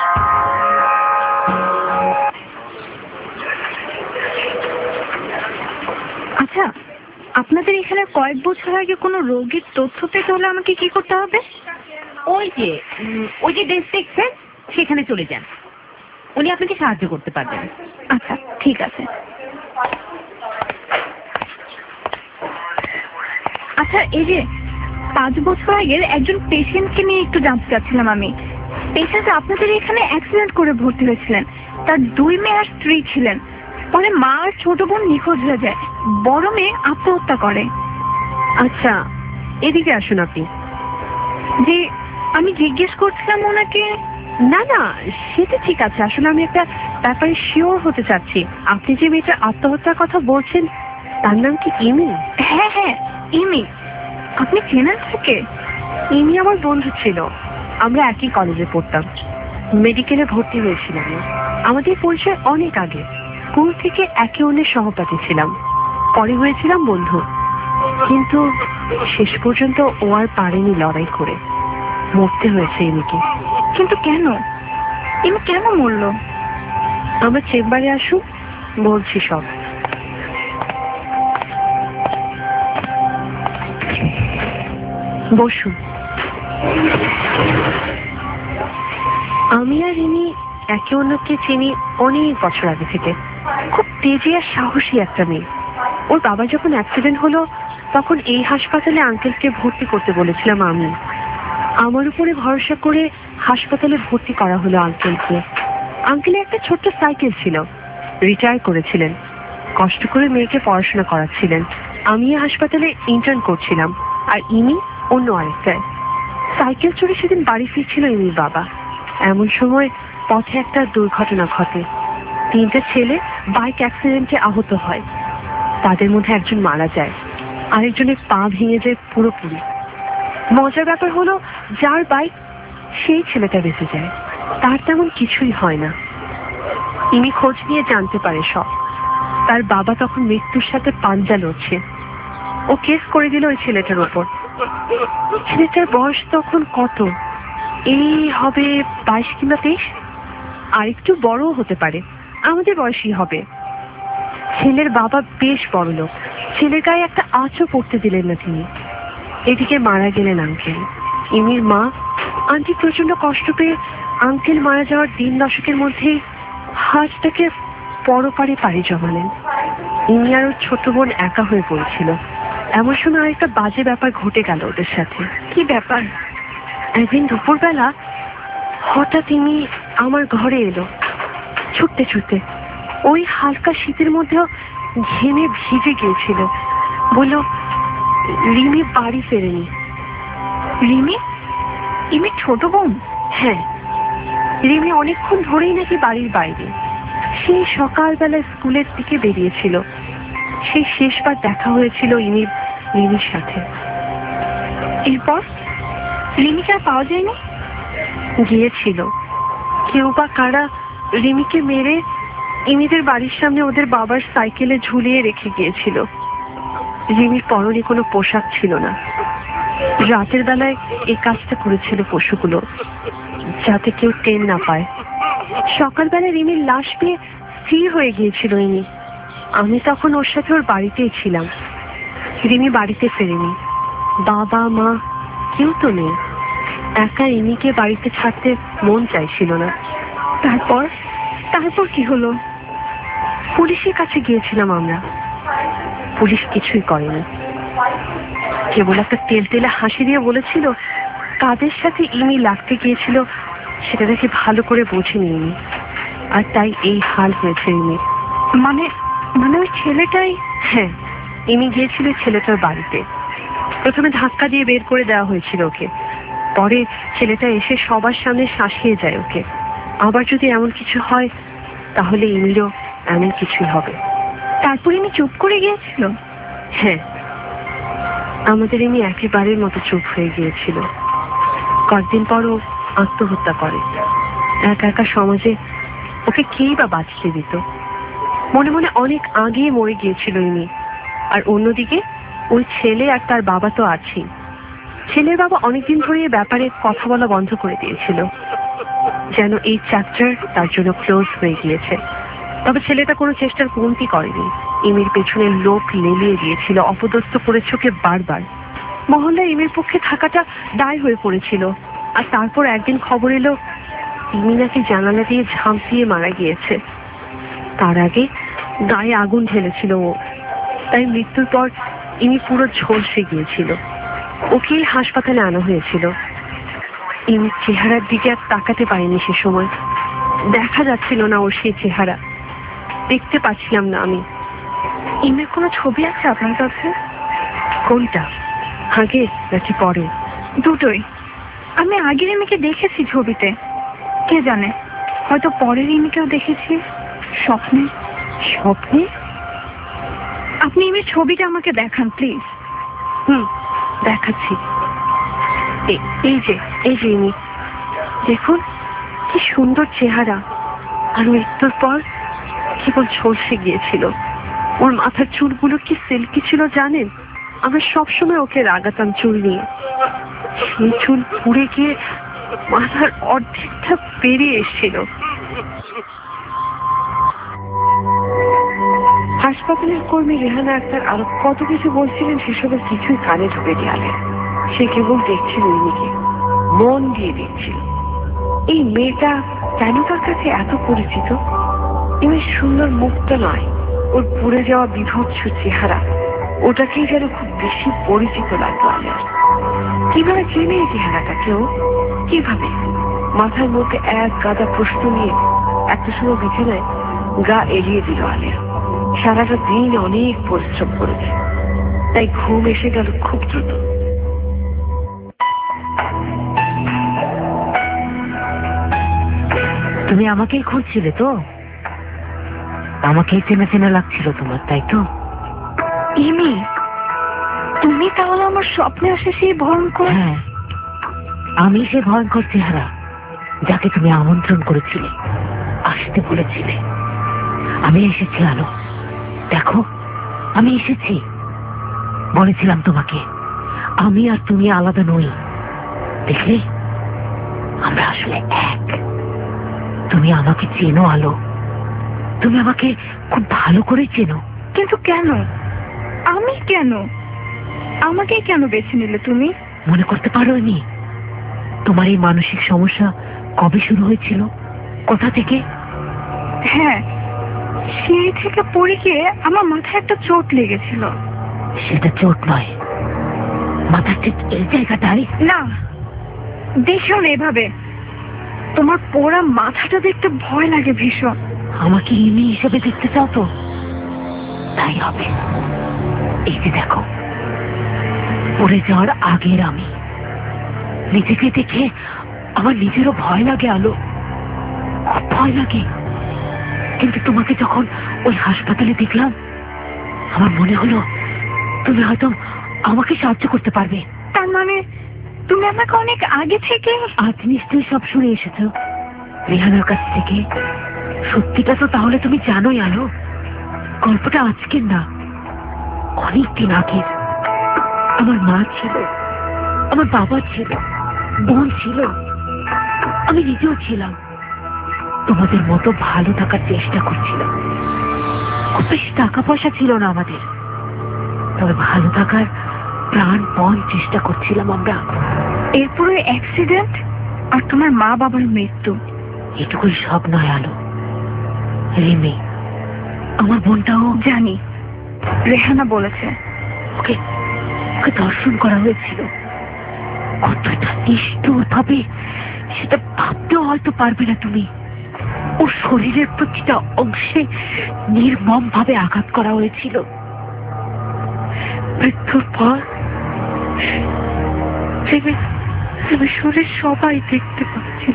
আচ্ছা, আপনাদের এখানে কয়েক বছর আগে কোনো রোগীর তথ্য পেতে হলে আমাকে কি করতে হবে? ওই যে উম, ওই যে ডেস্ক দেখছেন, সেখানে চলে যান, উনি আপনাকে সাহায্য করতে পারবেন। আচ্ছা, ঠিক আছে। আচ্ছা, এই যে পাঁচ বছর আগের একজন পেশেন্টকে নিয়ে একটু জানতে চাচ্ছিলাম আমি। পেশেন্ট আপনাদের এখানে অ্যাক্সিডেন্ট করে ভর্তি হয়েছিলেন। তার দুই মেয়ে আর স্ত্রী ছিলেন। পরে মা আর ছোট বোন নিখোঁজ হয়ে যায়, বড় মেয়ে আত্মহত্যা করে। আচ্ছা, এদিকে আসুন আপনি। যে আমি জিজ্ঞেস করছিলাম ওনাকে। না না, সেটা ঠিক আছে। আসলে আমি একটা ব্যাপারে শিওর হতে চাচ্ছি। আপনি যে মেয়েটার আত্মহত্যার কথা বলছেন, তার নাম কি ইমি? হ্যাঁ হ্যাঁ, ইমি। আপনি চেনেন তাকে? ইমি আমার বন্ধু ছিল, আমরা একই কলেজে পড়তাম, মেডিকেলে ভর্তি হয়েছিলাম। আমাদের পরিচয় অনেক আগে, স্কুল থেকে একে অন্যের সহপাঠী ছিলাম, পরে হয়েছিলাম বন্ধু। কিন্তু শেষ পর্যন্ত ও আর পারেনি লড়াই করে, মরতে হয়েছে ইমিকে। কিন্তু কেন? ইমি কেন মরল? আমার চেম্বারে আসুন, বলছি সব। বসুন। আমি আর ইনি একে অন্যকে চিনি অনেক বছর আগে থেকে। খুব তেজি আর সাহসী একটা মেয়ে। ওর বাবা যখন অ্যাক্সিডেন্ট হলো, তখন এই হাসপাতালে আঙ্কেলকে ভর্তি করতে বলেছিলাম আমি। আমার উপরে ভরসা করে হাসপাতালে ভর্তি করা হলো আঙ্কেলকে। আঙ্কেলের একটা ছোট্ট সাইকেল ছিল, রিটায়ার করেছিলেন, কষ্ট করে মেয়েকে পড়াশোনা করাচ্ছিলেন। আমি হাসপাতালে ইন্টার্ন করছিলাম, আর ইনি অন্য আরেকটায়। সাইকেল চড়ে সেদিন বাড়ি ফিরছিল ইমির বাবা। এমন সময় পথে একটা দুর্ঘটনা ঘটে। তিনটা ছেলে বাইক অ্যাক্সিডেন্টে আহত হয়। তাদের মধ্যে একজন মারা যায়, আরেকজনের পা ভেঙে যায় পুরোপুরি। মজার ব্যাপার হলো, যার বাইক, সেই ছেলেটা বেঁচে যায়, তার তেমন কিছুই হয় না। ইমি খোঁজ নিয়ে জানতে পারে সব। তার বাবা তখন মৃত্যুর সাথে পাঞ্জা লড়ছে। ও কেস করে দিল ওই ছেলেটার ওপর। ছেলেটার বয়স তখন কত, এই হবে বাইশ কিংবা তেইশ, আর একটু বড়ও হতে পারে, আমাদের বয়সই হবে। ছেলের বাবা বেশ বড় লোক, ছেলের গায়ে একটা আঁচও পড়তে দিলেন না তিনি। এদিকে মারা গেলেন আঙ্কেল। ইমির মা আন্টি প্রচন্ড কষ্ট পেয়ে আঙ্কেল মারা যাওয়ার দিন দশকের মধ্যেই হাজটাকে পরপারে পাড়ি জমালেন। ইমি আর ওর ছোট বোন একা হয়ে পড়েছিল। এমন সময় আরেকটা বাজে ব্যাপার ঘটে গেল ওদের সাথে। কি ব্যাপার? একদিন দুপুরবেলা হঠাৎ ইমি আমার ঘরে এলো, ছুটতে ছুটতে। ওই হালকা শীতের মধ্যেও ঘেমে ভিজে গিয়েছিল। বলল, রিমি বাড়ি ফেরেনি। রিমি? ইমি ছোট বোন? হ্যাঁ, রিমি অনেকক্ষণ ধরেই নাকি বাড়ির বাইরে। সেই সকালবেলা স্কুলের দিকে বেরিয়েছিল। সেই শেষবার দেখা হয়েছিল ইমির রিমির সাথে। এরপর রিমিকে আর পাওয়া যায়নি? গিয়েছিল, কেউ বা কারা রিমিকে মেরে ইমিদের বাড়ির সামনে ওদের বাবার সাইকেলে ঝুলিয়ে রেখে গিয়েছিল। রিমির পরনে কোনো পোশাক ছিল না। রাতের বেলায় এই কাজটা করেছিল পশুগুলো, যাতে কেউ টের না পায়। সকালবেলা রিমির লাশ পেয়ে স্থির হয়ে গিয়েছিল ইমি। আমি তখন ওর সাথে ওর বাড়িতেই ছিলাম। রিমি বাড়িতে ফেরেনি, বাবা মা কেউ তো নেই। একা ইমিকে বাড়িতে ছাড়তে মন চাইছিল না। তারপর তারপর কি হলো? পুলিশের কাছে গিয়েছিলাম আমরা, পুলিশ কিছুই করেনি। কেবল একটা তেল তেলে হাসি দিয়ে বলেছিল কাদের সাথে ইমি লাগতে গিয়েছিল সেটা দেখে ভালো করে বোঝেনি ইমি, আর তাই এই হাল হয়েছে ইমির। মানে মানে ওই ছেলেটাই? হ্যাঁ, ইমি গিয়েছিল ছেলেটার বাড়িতে। প্রথমে ধাক্কা দিয়ে বের করে দেওয়া হয়েছিল ওকে, পরে ছেলেটা এসে সবার সামনে শাসিয়ে যায় ওকে। আবার যদি এমন কিছু হয় তাহলে ইমিরও এমন কিছুই হবে। তারপর ইমি চুপ করে গিয়েছিল? হ্যাঁ, আমাদের ইমি একেবারের মতো চুপ হয়ে গিয়েছিল। কয়েকদিন পরও আত্মহত্যা করে। একা একা সমাজে ওকে কেই বা বাঁচতে দিত। মনে মনে অনেক আগে মরে গিয়েছিল ইমি। আর অন্যদিকে ওই ছেলে আর তার বাবা তো আছেই। ছেলের বাবা অনেকদিন ধরে এ ব্যাপারে কথা বলা বন্ধ করে দিয়েছিল, যেন এই চ্যাপ্টার তার জন্য ক্লোজ হয়ে গিয়েছে। তবে ছেলেটা কোনো চেষ্টার কমতি করেনি। ইমির পেছনে লোক লেলিয়ে দিয়েছিল, অপদস্থ করেছে ওকে বারবার। মহল্লায় ইমির পক্ষে থাকাটা দায় হয়ে পড়েছিল। আর তারপর একদিন খবর এলো ইমি নাকি জানালা দিয়ে ঝাঁপ দিয়ে মারা গিয়েছে। তার আগে গায়ে আগুন ঢেলেছিল ও, তাই মৃত্যুর পর ইমি পুরো ঝলসে গিয়েছিল। ওকে হাসপাতালে আনা হয়েছিল। ইমির চেহারার দিকে আর তাকাতে পারিনি সে সময়। দেখা যাচ্ছিল না ওর সেই চেহারা, দেখতে পাচ্ছিলাম না আমি। ইমের কোনো ছবি আছে আপনার কাছে? কোনটা, আগে নাকি পরে? দুটোই। আমি আগের ইমিকে দেখেছি ছবিতে, কে জানে হয়তো পরের ইমিকেও দেখেছি স্বপ্নে। স্বপ্নে? আপনি ইমির ছবিটা আমাকে দেখান প্লিজ। হুম, দেখাচ্ছি। এই যে এই যে ইমি, দেখুন কি সুন্দর চেহারা। আর মৃত্যুর পর কেবল ঝলসে গিয়েছিল। ওর মাথার চুলগুলো কি সিল্কি ছিল জানেন? আমরা সবসময় ওকে রাগাতাম চুল নিয়ে। সেই চুল পুড়ে গিয়ে মাথার অর্ধেকটা বেরিয়ে এসেছিল। হাসপাতালের কর্মী রেহানা আক্তার আরো কত কিছু বলছিলেন, সেসবের কিছুই কানে ঢুকে গেলেন। সে কেবল দেখছিল ইমিকে, মন দিয়ে দেখছিল। এই মেয়েটা কেন তার কাছে এত পরিচিত? ইমির সুন্দর মুখটা নয়, ওর পুড়ে যাওয়া বিভৎস চেহারা, ওটাকেই যেন খুব বেশি পরিচিত লাগলো আমার। কিভাবে চেনে এই চেহারাটা কেউ? কিভাবে? মাথার মধ্যে এক গাদা প্রশ্ন নিয়ে একটা সময় বিছানায় গা এড়িয়ে দিল আলিয়া। সারাটা দিন অনেক পরিশ্রম করেছে, তাই ঘুম এসে গেল খুব দ্রুত। তুমি আমাকেই খুঁজছিলে তো? আমাকেই চেনা চেনা লাগছিল তোমার, তাই তো? ইমি, তুমি তাহলে আমার স্বপ্নে আসে সেই ভয়ঙ্কর? হ্যাঁ, আমি সে ভয়ঙ্কর চেহারা যাকে তুমি আমন্ত্রণ করেছিলে, আসতে বলেছিলে। আমি এসেছি আলো, দেখো আমি এসেছি। বলেছিলাম তোমাকে আমি আর তুমি আলাদা নই। দেখলে আমরা আসলে এক। তুমি আমাকে চেনো আলো, তুমি আমাকে খুব ভালো করে চেনো। কিন্তু কেন? আমি কেন? আমাকে কেন বেছে নিলে তুমি? মনে করতে পারোনি তোমার এই মানসিক সমস্যা কবে শুরু হয়েছিল? কোথা থেকে? হ্যাঁ, সিঁড়ি থেকে পড়ে গিয়ে আমার মাথায় একটা চোট লেগেছিল। সেটা চোট নয়, মাথার ঠিক এই জায়গাটাই। না, দেখিও না এভাবে। তোমার পোড়া মাথাটা দেখতে ভয় লাগে ভীষণ। আমাকে ইমি হিসেবে দেখতে চাও তো? তাই হবে। এই যে দেখো, পড়ে যাওয়ার আগের আমি। নিজেকে দেখে আমার নিজেরও ভয় লাগে আলো, খুব ভয় লাগে। কিন্তু তোমাকে যখন ওই হাসপাতালে দেখলাম, আমার মনে হলো তুমি হয়তো আমাকে সাহায্য করতে পারবে। তার মানে তুমি আমাকে অনেক আগে থেকে? আজ নিশ্চয়ই সব শুনে এসেছো রেহানার কাছ থেকে। সত্যিটা তো তাহলে তুমি জানোই আলো। গল্পটা আজকের না, অনেক দিন আগের। আমার মা ছিল, আমার বাবা ছিল, বোন ছিল, আমি নিজেও ছিলাম। তোমাদের মতো ভালো থাকার চেষ্টা করছিলাম। খুব বেশি টাকা পয়সা ছিল না আমাদের, তবে ভালো থাকার প্রাণপণ চেষ্টা করছিলাম আমরা। এরপরে অ্যাক্সিডেন্ট আর তোমার মা বাবার মৃত্যু, এটুকুই সব নয় আলো। রিমি, আমার বোনটাও। জানি, রেহানা বলেছে। ওকে ওকে দর্শন করা হয়েছিল। কতটা নিষ্ঠুর ভাবে সেটা ভাবতেও হয়তো পারবে না তুমি। ওর শরীরের প্রতিটা অংশে নির্মম ভাবে আঘাত করা হয়েছিল। মৃত্যুর পর শরীর সবাই দেখতে পাচ্ছিল,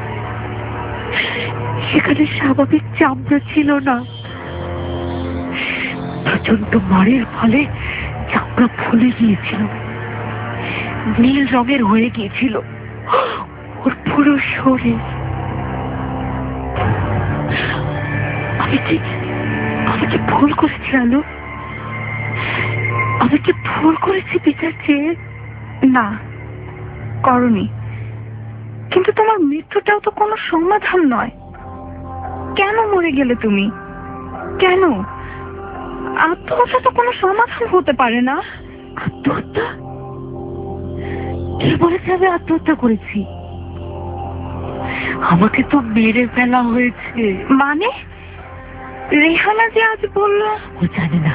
সেখানে স্বাভাবিক চামড়া ছিল না। প্রচন্ড মারের ফলে চামড়া ফুলে গিয়েছিল, নীল রঙের হয়ে গিয়েছিল ওর পুরো শরীর। আমি কি আমি কি ভুল করেছি আলো? আমি কি ভুল করেছি বিচার চেয়ে? না, করনি, কিন্তু তোমার মৃত্যুটাও তো কোনো সমাধান নয়। কেন মরে গেলে তুমি? কেন? আত্মহত্যা তো কোনো সমাধান হতে পারে না। আত্মহত্যা? কে বলেছে আমি আত্মহত্যা করেছি? আমাকে তো মেরে ফেলা হয়েছে। মানে? রেহানা যে আজ বলল। ও জানে না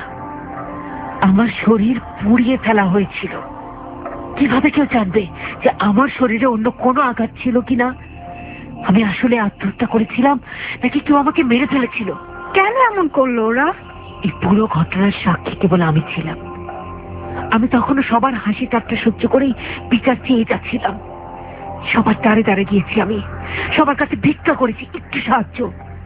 আমার শরীর পুড়িয়ে ফেলা হয়েছিল। কিভাবে কেউ জানবে যে আমার শরীরে অন্য কোনো আঘাত ছিল কিনা? আমি আসলে আত্মহত্যা করেছিলাম নাকি কেউ আমাকে মেরে ফেলেছিল? কেন এমন করলো ওরা? এই পুরো ঘটনার সাক্ষী কেবল আমি ছিলাম। আমি তখনও সবার হাসি ঠাট্টা সহ্য করেই বিচার চেয়ে যাচ্ছিলাম। সবার দ্বারে দ্বারে গিয়েছি, আমি সবার কাছে ভিক্ষা করেছি একটু সাহায্য।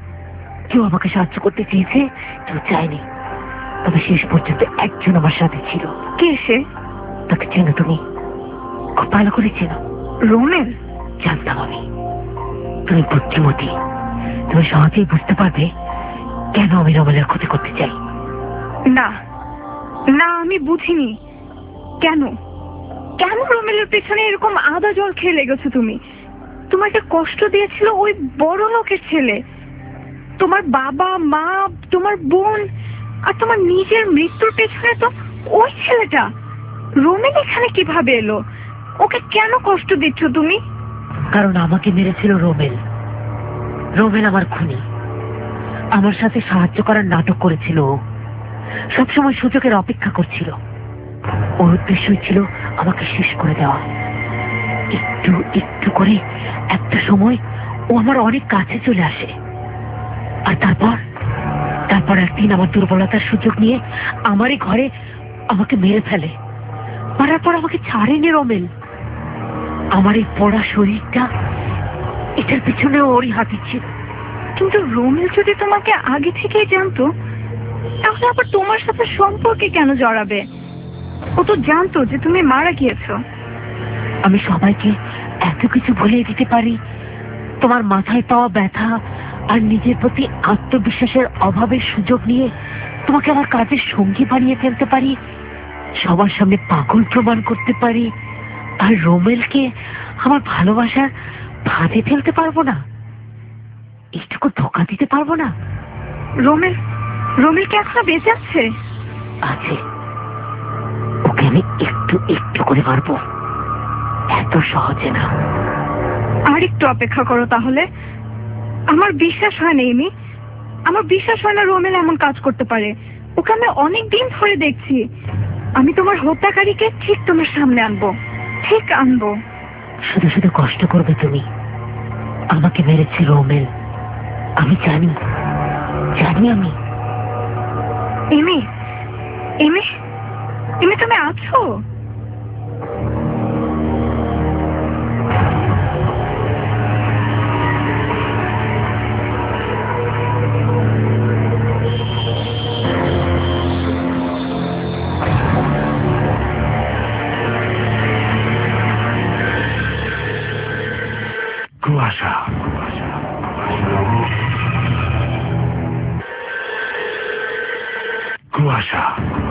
কেউ আমাকে সাহায্য করতে চেয়েছে, কেউ চায়নি। তবে শেষ পর্যন্ত একজন আমার সাথে ছিল। কে সে? তাকে চেনো তুমি? খুব ভালো করে চেনো। রোমেল? জানতাম আমি তুমি বুদ্ধিমতী। তুমি সহজেই বুঝতে পারবে কেন আমি রোমেলের ক্ষতি করতে চাই। না না, আমি বুঝিনি। কেন কেন রোমেলের পেছনে এরকম আদা জল খেয়ে লেগেছো তুমি? তোমাকে কষ্ট দিয়েছিল ওই বড় লোকের ছেলে। তোমার বাবা মা, তোমার বোন, আর তোমার নিজের মৃত্যুর পেছনে তো ওই ছেলেটা। রোমেল এখানে কিভাবে এলো? ওকে কেন কষ্ট দিচ্ছ তুমি? কারণ আমাকে মেরেছিল রোমেল। রোমেল আমার খুনি। আমার সাথে সাহায্য করার নাটক করেছিল। ও সবসময় সুযোগের অপেক্ষা করছিল। ওর উদ্দেশ্যই ছিল আমাকে শেষ করে দেওয়া। একটু একটু করে একটা সময় ও আমার অনেক কাছে চলে আসে। আর তারপর তারপর একদিন আমার দুর্বলতার সুযোগ নিয়ে আমারই ঘরে আমাকে মেরে ফেলে। মারার পর আমাকে ছাড়েনি রোমেল। আমার এই পড়া শরীরটা, এটার পিছনে ওরই হাতে ছিল। কিন্তু রোমেল যদি তোমাকে আগে থেকেই জানতো, তাহলে আবার তোমার সাথে সম্পর্কে কেন জড়াবে? ও তো জানতো যে তুমি মারা গিয়েছো। আমি সবাইকে এত কিছু ভুলিয়ে দিতে পারি। তোমার মাথায় পাওয়া ব্যথা আর নিজের প্রতি আত্মবিশ্বাসের অভাবের সুযোগ নিয়ে তোমাকে আমার কাজের সঙ্গী বানিয়ে ফেলতে পারি। সবার সামনে পাগল প্রমাণ করতে পারি। আর রোমেলকে আমার ভালোবাসার ফাঁদে ফেলতে পারবো না? একটুকু ধোকা দিতে পারবো না? রোমেল রোমেল কি এখনো বেঁচে আছে? আছে। ওকে আমি একটু একটু করে মারবো, এত সহজে না। আর একটু অপেক্ষা করো তাহলে। আমার বিশ্বাস হয় না এমি, আমার বিশ্বাস হয় না রোমেল এমন কাজ করতে পারে। ওকে আমি অনেক দিন ধরে দেখছি। আমি তোমার হত্যাকারীকে ঠিক তোমার সামনে আনবো, ঠিক আনবো। শুধু শুধু কষ্ট করবে তুমি। আমাকে মেরেছে রোমেল, আমি জানি, জানি আমি। এমি, এমি, এমি তুমি আছো? কুয়াশা, কুয়াশা,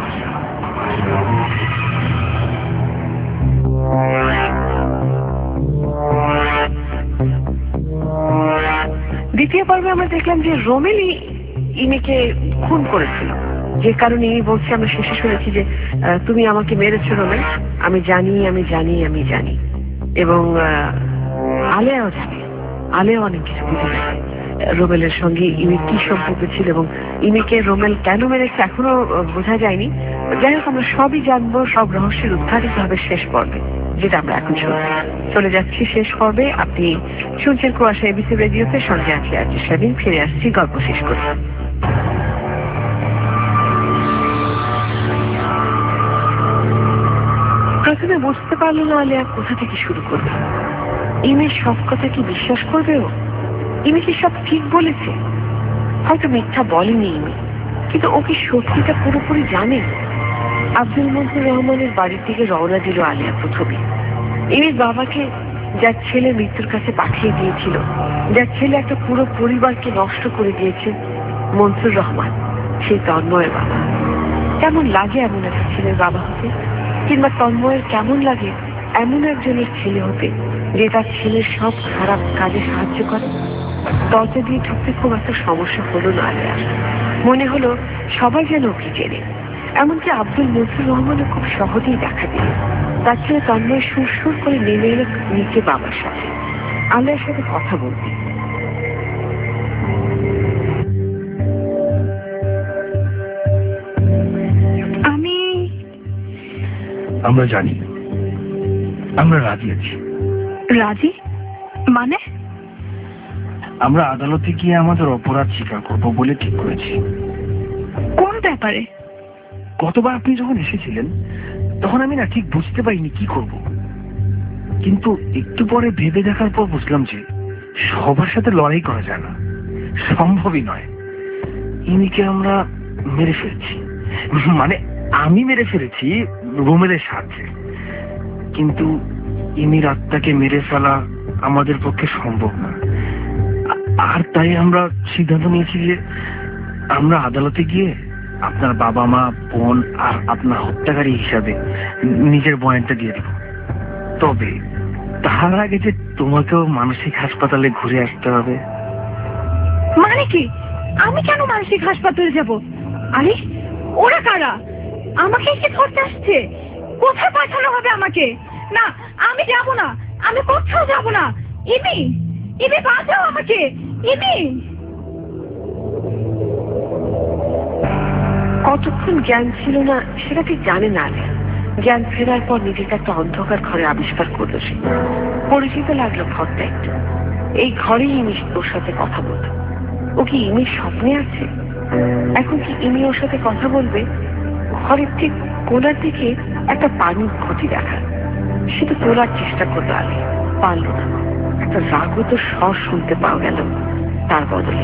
দ্বিতীয় পর্বে আমরা দেখলাম যে রোমেলই ইমিকে খুন করেছিল, যে কারণে ইনি বলছে, আমরা শেষে শুনেছি যে আহ, তুমি আমাকে মেরেছো রোমেল, আমি জানি আমি জানি আমি জানি। এবং আলেয়াও জানে, আলেও অনেক কিছু বুঝে গেছে রোমেলের সঙ্গে ইমির কি সম্পর্ক ছিল এবং ইমিকে রোমেল কেন মেরেছে এখনো বোঝা যায়নি। যাই হোক, আমরা সবই জানবো, সব রহস্যের উদ্ঘাটিত হবে শেষ পর্বে, যেটা আমরা এখন শুনছি। চলে যাচ্ছি শেষ পর্বে। আপনি শুনছেন কুয়াশা এবিসি রেডিওতে, সঙ্গে আছি আজ সেদিন। ফিরে আসছি গল্প শেষ করে। প্রথমে বুঝতে পারলো না আলিয়া কোথা থেকে শুরু করবে। ইমির সব কথা কি বিশ্বাস করবে ও? ইমি কি সব ঠিক বলেছে? হয়তো মিথ্যা বলেনি ইমি, কিন্তু ও কি সত্যিটা পুরোপুরি জানে? আব্দুল মঞ্জুর রহমানের বাড়ির দিকে রওনা দিল আলিয়া প্রথমে। ইমির বাবাকে, যার ছেলে মৃত্যুর কাছে পাঠিয়ে দিয়েছিল, যার ছেলে একটা পুরো পরিবারকে নষ্ট করে দিয়েছে, মনসুর রহমান, সেই তন্ময়ের বাবা। কেমন লাগে এমন একটা ছেলের বাবা হতে? কিংবা তন্ময়ের কেমন লাগে এমন একজনের ছেলে হতে যে তার ছেলের সব খারাপ কাজে সাহায্য করে? দরজা দিয়ে ঢুকতে খুব একটা সমস্যা হলো না আলিয়ার। মনে হলো সবাই যেন ওকে চেনে। এমনকি আব্দুল মজিবুর রহমানও খুব সহজেই দেখা দিল। তার ছেলে তন্ময় সুর সুর করে নেমে এলো নিচে বাবার সাথে, আলিয়ার সাথে কথা বলতে। আমি আমরা জানি, আমরা রাজি আছি। রাজি মানে? আমরা আদালতে গিয়ে আমাদের অপরাধ স্বীকার করবো বলে ঠিক করেছি। কোন ব্যাপারে? গতবার আপনি যখন এসেছিলেন তখন আমি না ঠিক বুঝতে পারিনি কি করব, কিন্তু একটু পরে ভেবে দেখার পর বুঝলাম যে সবার সাথে লড়াই করা যায় না, সম্ভবই নয়। ইনিকে আমরা মেরে ফেলছি, মানে আমি মেরে ফেলেছি রোমেলের সাহায্যে, কিন্তু ইমির আত্মাকে মেরে ফেলা আমাদের পক্ষে সম্ভব না। আর তাই আমরা সিদ্ধান্ত নিয়েছি যে আমরা আদালতে গিয়ে আপনার বাবা মা বোন আর আপনার হত্যাকারী হিসাবে নিজের বয়ানটা দিয়ে দেব। তবে তার আগে যে তোমাকেও মানসিক হাসপাতালে ঘুরে আসতে হবে। মানে কি? আমি কেন মানসিক হাসপাতালে যাব? আরে ওরা কারা? আমাকে কি ধরতে আসছে? কোথায় পাঠানো হবে আমাকে? না, আমি যাব না, আমি কোথাও যাব না। ইমি, ইমি বাঁচাও আমাকে, ইমি। কতক্ষণ জ্ঞান ছিল না সেটা ঠিক জানে না আলিয়া। জ্ঞান ফেরার পর নিজেকে একটা অন্ধকার ঘরে আবিষ্কার করলো সে। পরিচিত লাগলো ঘরটা একটু। এই ঘরেই ইমি ওর সাথে কথা বলত। ও কি ইমির স্বপ্নে আছে? এখন কি ইমি ওর সাথে কথা বলবে? ঘরের ঠিক কোনার দিকে একটা পানির ক্ষতি দেখা। সেটা তোলার চেষ্টা করলো আলিয়া, পারল না। একটা রাগত স্বর শুনতে পাওয়া গেল তার বদলে।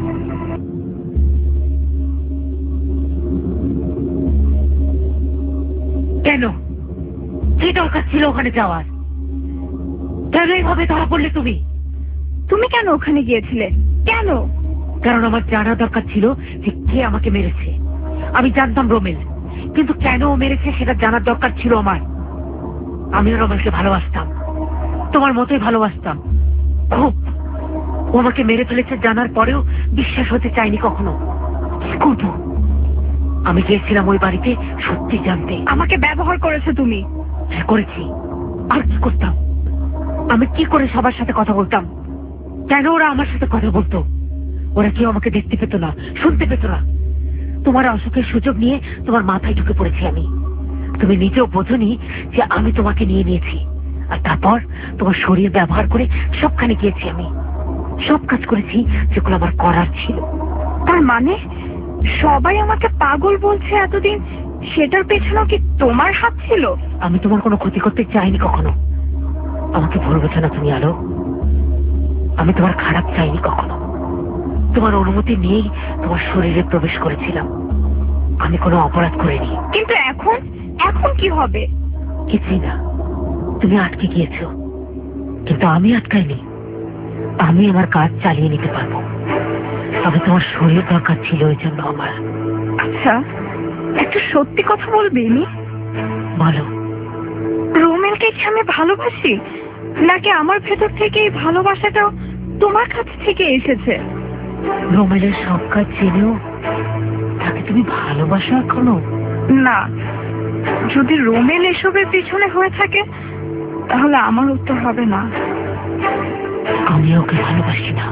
কেন? কি দরকার ছিল ওখানে যাওয়ার? কেন এইভাবে ধরা পড়লে তুমি? তুমি কেন ওখানে গিয়েছিলে? কেন? কারণ আমার জানা দরকার ছিল যে কে আমাকে মেরেছে। আমি জানতাম রোমেল, কিন্তু কেন ও মেরেছে সেটা জানার দরকার ছিল আমার। আমিও রোমেলকে ভালোবাসতাম, তোমার মতোই ভালোবাসতাম খুব। ও আমাকে মেরে ফেলেছে জানার পরেও বিশ্বাস হতে চাইনি কখনো। কি করবো? আমি গিয়েছিলাম ওই বাড়িতে সত্যি জানতে। আমাকে ব্যবহার করেছো তুমি। হ্যাঁ করেছি। আর কি করতাম? আমি কি করে সবার সাথে কথা বলতাম? কেন ওরা আমার সাথে কথা বলতো? ওরা কেউ আমাকে দেখতে পেত না, শুনতে পেত না। তোমার অসুখের সুযোগ নিয়ে তোমার মাথায় ঢুকে পড়েছি আমি। তুমি নিজেও বোঝনি যে আমি তোমাকে নিয়ে নিয়েছি। আর তারপর তোমার শরীর ব্যবহার করে সবখানে গিয়েছি আমি। সব কাজ করেছি যেগুলো আমার করার ছিল। তার মানে সবাই আমাকে পাগল বলছে এতদিন, সেটার পেছনেও কি তোমার হাত ছিল? আমি তোমার কোনো ক্ষতি করতে চাইনি কখনো। আমাকে ভুল বোঝো না তুমি আলো। আমি তোমার খারাপ চাইনি কখনো। তোমার অনুমতি নিয়েই তোমার শরীরে প্রবেশ করেছিলাম। আমি কোনো অপরাধ করিনি। কিন্তু এখন এখন কি হবে? কিছুই না। তুমি আটকে গিয়েছো, কিন্তু আমি আটকাইনি। আমি আমার কাজ চালিয়ে নিতে পারবো। তবে তোমার শরীর দরকার ছিল ওই জন্য আমার। আচ্ছা, একটা সত্যি কথা বলবে নি? বলো। রোমেলকে কি আমি ভালোবাসি, নাকি আমার ভেতর থেকে এই ভালোবাসাটাও তোমার কাছ থেকে এসেছে? রোমেলের সব কাজ জেনেও তাকে তুমি ভালোবাসো এখনো? না, যদি রোমেল এসবের পিছনে হয়ে থাকে তাহলে আমার উত্তর হবে না। আমি ওকে ভালোবাসি না।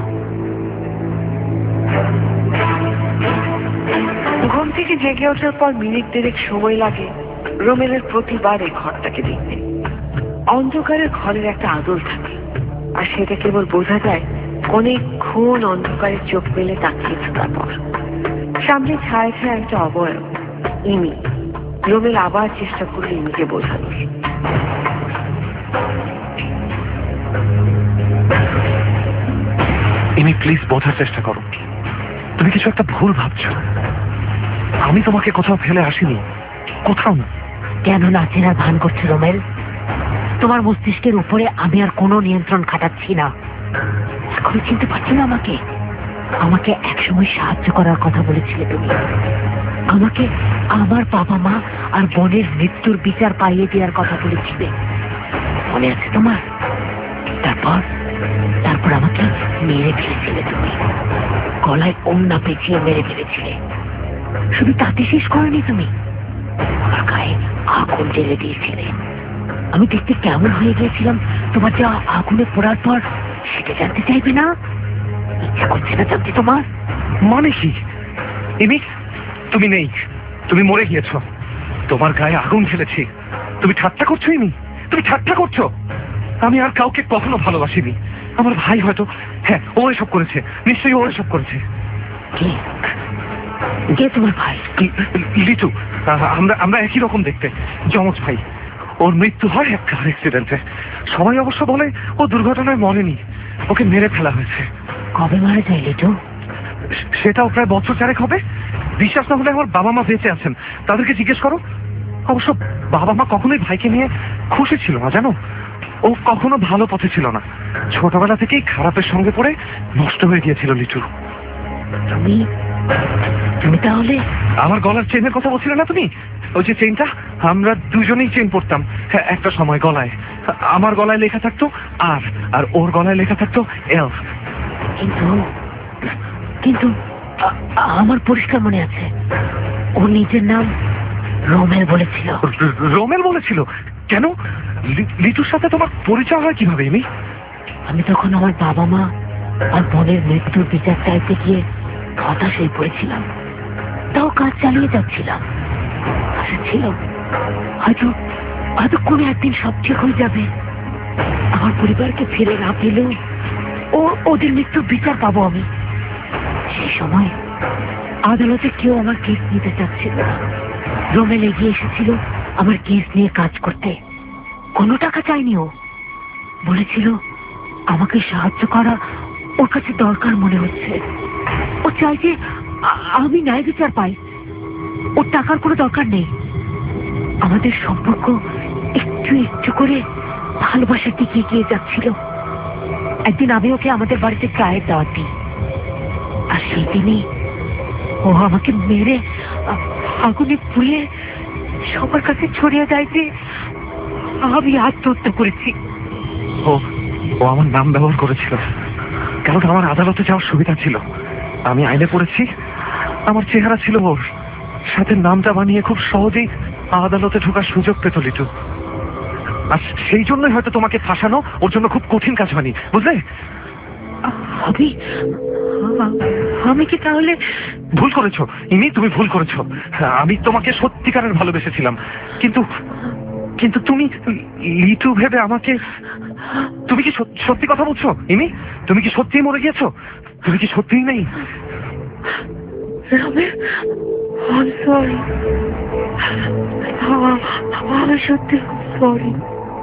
ঘুম থেকে জেগে ওঠার পর মিনিট দেড়েক সময় লাগে রোমেলের প্রতিবার এই ঘরটাকে দেখতে। অন্ধকারের ঘরের একটা আদল থাকে, আর সেটা কেবল বোঝা যায় অনেকক্ষণ অন্ধকারে চোখ মেলে তাকিয়ে থাকার পর। সামনে ছায়া ছায়া একটা অবয়ব, ইমি। রোমেল আবার চেষ্টা করলো ইমিকে বোঝানোর। ইমি প্লিজ বোঝার চেষ্টা করো। তুমি কিছু একটা ভুল ভাবছো। আমি তোমাকে কোথাও ফেলে আসিনি, কোথাও না। কেন নাচেরার ভান করছে রোমেল? তোমার মস্তিষ্কের উপরে আমি আর কোনো নিয়ন্ত্রণ খাটাচ্ছি না। এখন চিনতে পারছো না আমাকে? আমাকে একসময় সাহায্য করার কথা বলেছিলে তুমি। আমাকে আমার বাবা মা আর বোনের মৃত্যুর বিচার পাইয়ে দেওয়ার কথা বলেছিলে। মনে আছে তোমার? তারপর তারপর আমাকে মেরে ফেলেছিলে তুমি, গলায় ওড়না পেঁচিয়ে মেরে ফেলেছিলে। শুধু তাতে শেষ করেনি, তুমি আমার গায়ে আগুন জ্বেলে দিয়েছিলে। আমি দেখতে কেমন হয়ে গিয়েছিলাম তোমার যা আগুনে পোড়ার পর, সেটা জানতে চাইবে না? ইচ্ছা করছে না জানতে তোমার? মানে কি ইমি? তুমি নেই, তুমি মরে গিয়েছো, তোমার গায়ে আগুন ঢেলেছি। তুমি ঠাট্টা করছো ইমি? তুমি ঠাট্টা করছো? আমি আর কাউকে কখনো ভালোবাসিনি। আমার ভাই হয়তো, হ্যাঁ ও এসব করেছে, নিশ্চয়ই ও এসব করেছে। কে কে তোমার ভাই? লিটু। আমরা আমরা একই রকম দেখতে, যমজ ভাই। ওর মৃত্যু হয় এক কার অ্যাক্সিডেন্টে। সবাই অবশ্য বলে ও দুর্ঘটনায় মরেনি, ওকে মেরে ফেলা হয়েছে। কবে মারা যায় লিটু? সেটাও প্রায় বছর চারেক হবে। বিশ্বাস না হলে আমার বাবা মা বেঁচে আছেন, তাদেরকে জিজ্ঞেস করো। অবশ্য বাবা মা কখনোই ভাইকে নিয়ে খুশি ছিল না, জানো। ও কখনো ভালো পথে ছিল না, ছোটবেলা থেকেই খারাপের সঙ্গে পড়ে নষ্ট হয়ে গিয়েছিল লিটু। তুমি তুমি তাহলে আমার গলার চেনের কথা বলছিলে না তুমি? ওই যে চেনটা, আমরা দুজনেই চেন পরতাম হ্যাঁ একটা সময় গলায়। আমার গলায় লেখা থাকতো আর আর ওর গলায় লেখা থাকতো এল। কিন্তু কিন্তু আ- আমার পরিষ্কার মনে আছে, ও নিজের নাম রোমেল বলেছিল। রোমেল বলেছিল? কেন? লি- লিটুর সাথে তোমার পরিচয় হয় কিভাবে এমি? আমি তখন আমার বাবা মা আর বোনের মৃত্যুর বিচার চাইতে গিয়ে হতাশ হয়ে পড়েছিলাম, তাও কাজ চালিয়ে যাচ্ছিলাম। আশা ছিল হয়তো হয়তো কোনো একদিন সব ঠিক হয়ে যাবে, আমার পরিবারকে ফিরে না পেলেও ও ওদের মৃত্যুর বিচার পাবো আমি। সেই সময় আদালতে কেউ আমার কেস নিতে চাচ্ছিল না। রোমেল এগিয়ে এসেছিল আমার কেস নিয়ে কাজ করতে। কোনো টাকা চাইনি, ও বলেছিল আমাকে সাহায্য করা ওর কাছে দরকার মনে হচ্ছে। ও চাই যে আ- আমি ন্যায় বিচার পাই, ওর টাকার কোনো দরকার নেই। আমাদের সম্পর্ক একটু একটু করে ভালোবাসার দিকে এগিয়ে যাচ্ছিল। একদিন আমি ওকে আমাদের বাড়িতে চায়ের দাওয়াত দিই, আর সেই দিনই ও আমাকে মেরে আ- আগুনে পুড়িয়ে সবার কাছে ছড়িয়ে দেয় যে আমি আত্মহত্যা করেছি। ও ও আমার নাম ব্যবহার করেছিল, কারণ আমার আদালতে যাওয়ার সুবিধা ছিল। আমি আইনে পড়েছি, আমার চেহারা ছিল ওর সাথে, নামটা বানিয়ে খুব সহজেই আদালতে ঢোকার সুযোগ পেত লিটু। আর সেই জন্যই হয়তো তোমাকে ফাঁসানো ওর জন্য খুব কঠিন কাজ হয়নি, বুঝলে? আমি আমি কি তাহলে ভুল করেছো ইনি, তুমি ভুল করেছো। আমি তোমাকে সত্যিকারের ভালোবেসেছিলাম, কিন্তু কিন্তু তুমি লিটু ভেবে আমাকে। তুমি কি সত- সত্যি কথা বলছো ইনি? তুমি কি সত্যিই মরে গিয়েছো? তুমি কি সত্যিই নেই? আমি সরি, আমি সত্যি সরি,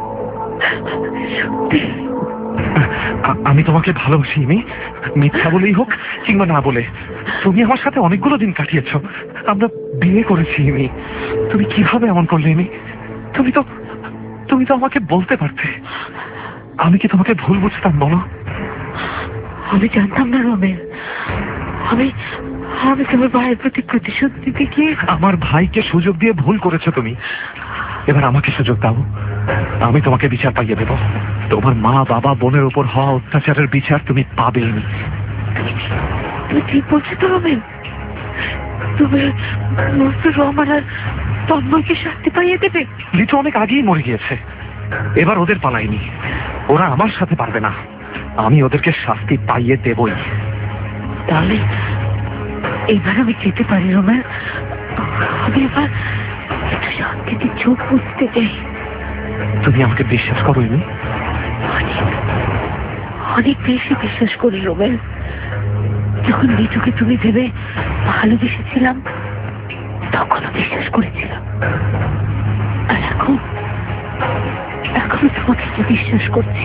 সত্যি। আ- আমি তোমাকে ভালোবাসি ইমি, মিথ্যা বলেই হোক কিংবা না বলে। তুমি আমার সাথে অনেকগুলো দিন কাটিয়েছো, আমরা বিয়ে করেছি ইমি। তুমি কিভাবে এমন করলে ইমি? তুমি তো তুমি তো আমাকে বলতে পারতে। আমি কি তোমাকে ভুল বুঝতাম বলো? আমি জানতাম না রোমেল, আমি আমি তোমার ভাইয়ের প্রতি প্রতিশোধ দিতে গিয়ে আমার ভাইকে সুযোগ দিয়ে ভুল করেছো তুমি। এবার আমাকে সুযোগ দাও, আমি তোমাকে বিচার পাইয়ে দেব। তোমার মা বাবা বোনের উপর হওয়া অত্যাচারের বিচার তুমি পাবে। তুমি ঠিক বলছো তো রোমেল? তুমি মস্তুর রহমান আর তন্ময়কে শাস্তি পাইয়ে দেবে? লিটু অনেক আগেই মরে গিয়েছে, এবার ওদের পালাইনি, ওরা আমার সাথে পারবে না। আমি ওদেরকে শাস্তি পাইয়ে দেবই। তাহলে এবার আমি যেতে পারি রোমেল? আমি এবার একটু শান্তিতে চোখ বুঝতে চাই। তুমি আমাকে বিশ্বাস করো ইমি? অনেক অনেক বেশি বিশ্বাস করি রোমেল। যখন লিটুকে তুমি ভেবে ভালোবেসেছিলাম তখনও বিশ্বাস করেছিলাম, আর এখন এখন তোমাকে বিশ্বাস করছি।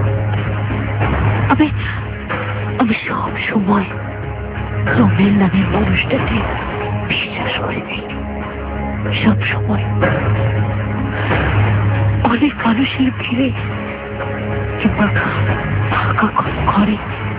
আমি আমি সব সময় রোমেল নামের মানুষটাকে বিশ্বাস করেছি, সব সময়। অনেক মানুষের ভিড়ে কিংবা ফাঁকা ঘরে,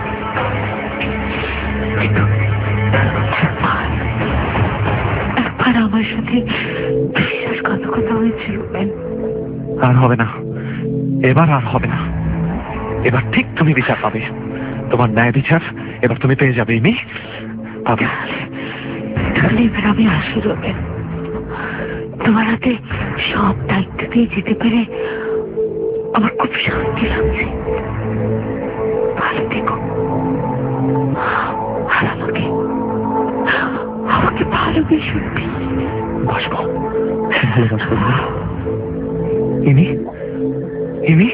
কিন্তু একবার একবার আমার সাথে বিশ্বাসঘাতকতা হয়েছিল। আর হবে না, এবার আর হবে না, এবার ঠিক তুমি বিচার পাবে, তোমার ন্যায় বিচার এবার তুমি পেয়ে যাবে ইমি, পাবে। তাহলে এবার আমি আসি রোবেন, তোমার হাতে সব দায়িত্ব দিয়ে যেতে পেরে আমার খুব শান্তি লাগছে। ভালো থেকো, আর আমাকে আমাকে ভালোবেসে বসবো, বসবো ইমি, ইমি।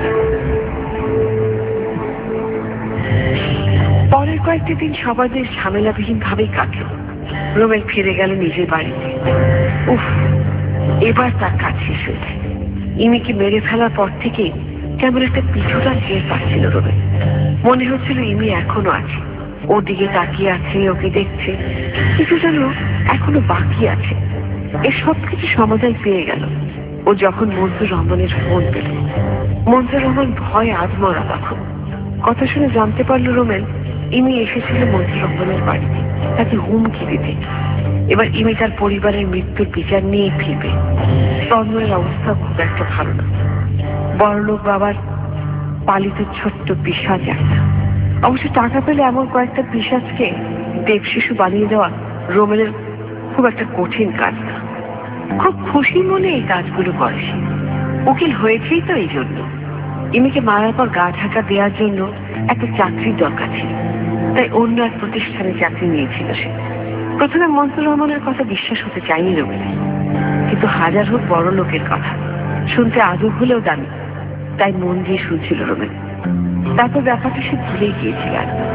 পরের কয়েকটি দিন সবাদের ঝামেলাবিহীন ভাবেই কাটল। রোমেল ফিরে গেল নিজের বাড়িতে। উফ, এবার তার কাজ শেষ হয়েছে। ইমিকে মেরে ফেলার পর থেকে কেমন একটা পিছুটা টের পাচ্ছিল রোমেল। মনে হচ্ছিল ইমি এখনো আছে, ওর দিকে তাকিয়ে আছে, ওকে দেখছে, কিছু যেন এখনো বাকি আছে। এর সব কিছু সমাধান পেয়ে গেল ও যখন মঞ্জুর রহমানের ফোন পেল। মঞ্জুর রহমান ভয় আধমরা তখন। কথা শুনে জানতে পারলো রোমেল ইমি এসেছিল মঞ্জুর রহমানের বাড়িতে তাকে হুমকি দিতে। এবার ইমি তার পরিবারের মৃত্যুর বিচার নিয়েই ফিরবে। তন্ময়ের অবস্থা খুব একটা ভালো না। বড়লোক বাবার পালিত ছোট্ট পিশাচ একটা। অবশ্য টাকা পেলে এমন কয়েকটা পিশাচকে দেব শিশু বানিয়ে দেওয়া রোমেলের খুব একটা কঠিন কাজ না। খুব খুশি মনে এই কাজগুলো করে সে। উকিল হয়েছেই তো এই জন্য। ইমিকে মারার পর গা ঢাকা দেওয়ার জন্য একটা চাকরির দরকার ছিল, তাই অন্য এক প্রতিষ্ঠানে চাকরি নিয়েছিল সে। প্রথমে মনসুর রহমানের কথা বিশ্বাস হতে চায়নি রোমেল, কিন্তু হাজার হোক বড় লোকের কথা, শুনতে আজব হলেও দামি, তাই মন দিয়ে শুনছিল রোমেল। তারপর ব্যাপারটা সে ভুলে গিয়েছিল।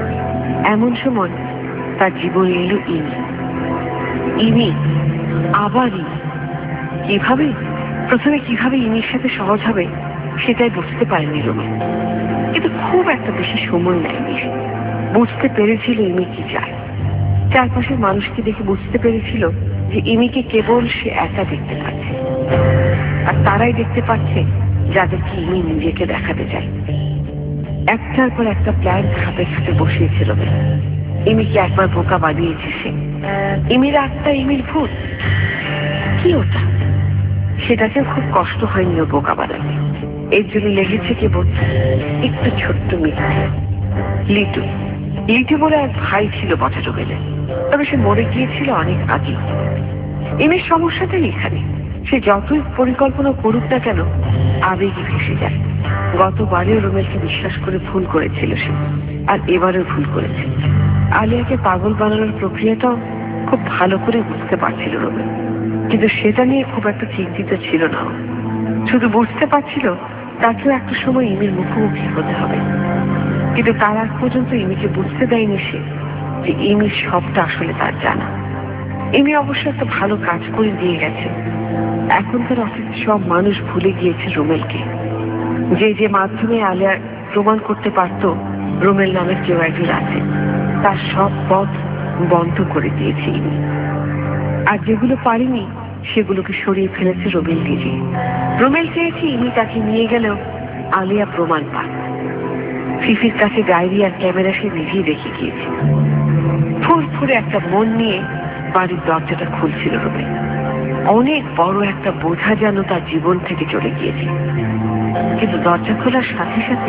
এমন সময় তার জীবনে এলো ইমি। ইমি আবার ইমি। কিভাবে প্রথমে কিভাবে ইমির সাথে সহজ হবে সেটাই বুঝতে পারেনি রোমেল, কিন্তু খুব একটা বেশি সময় নেয়নি। বুঝতে পেরেছিল ইমি কি চায়। চারপাশের মানুষকে দেখে বুঝতে পেরেছিল যে ইমিকে কেবল সে একা দেখতে পাচ্ছে, আর তারাই দেখতে পাচ্ছে যাদেরকে ইমি নিজেকে দেখাতে চায়। একটার পর একটা প্ল্যান হাতে হাতে বসিয়েছিল। ইমিকে একবার বোকা বানিয়েছে সে। ইমির আত্মা ইমির ভূত কি ওটা, সেটাকে খুব কষ্ট হয়নি ও বোকা বানাতে। এর জন্য লেগেছে কেবল একটু ছোট্ট মিথ্যে। লিটু লিটু বলে এক ভাই ছিল বটা রোমেলের, তবে সে মরে গিয়েছিল অনেক আগে। ইমির সমস্যাটাই এখানে, সে যতই পরিকল্পনা করুক না কেন আবেগে ভেসে যায়। গতবারেও রোমেলকে বিশ্বাস করে ভুল করেছিল সে, আর এবারেও ভুল করেছে। আলিয়াকে পাগল বানানোর প্রক্রিয়াটাও খুব ভালো করে বুঝতে পারছিল রোমেল, কিন্তু সেটা নিয়ে খুব একটা চিন্তিত ছিল না। শুধু বুঝতে পারছিল তাকেও একটা সময় ইমির মুখোমুখি হতে হবে, কিন্তু তার আগ পর্যন্ত ইমিকে বুঝতে দেয়নি সে যে ইমির সবটা আসলে তার জানা। ইমি অবশ্য একটা ভালো কাজ করে দিয়ে গেছে। এখনকার অফিসে সব মানুষ ভুলে গিয়েছে রোমেলকে, যে যে মাধ্যমে আলিয়া প্রমাণ করতে পারত রোমেল নামের কেউ একজন আছে, তার সব পথ বন্ধ করে দিয়েছে ইমি। আর যেগুলো পারেনি সেগুলোকে সরিয়ে ফেলেছে রোমেল নিজে। রোমেল চেয়েছে ইমি তাকে নিয়ে গেলেও আলিয়া প্রমাণ পায়। ফিফির কাছে ডায়েরি আর ক্যামেরা সে নিজেই রেখে গিয়েছে। ফুরফুরে একটা মন নিয়ে বাড়ির দরজাটা খুলছিল রোমেল। অনেক বড় একটা বোঝা যেন তার জীবন থেকে চলে গিয়েছে, কিন্তু দরজা খোলার সাথে সাথে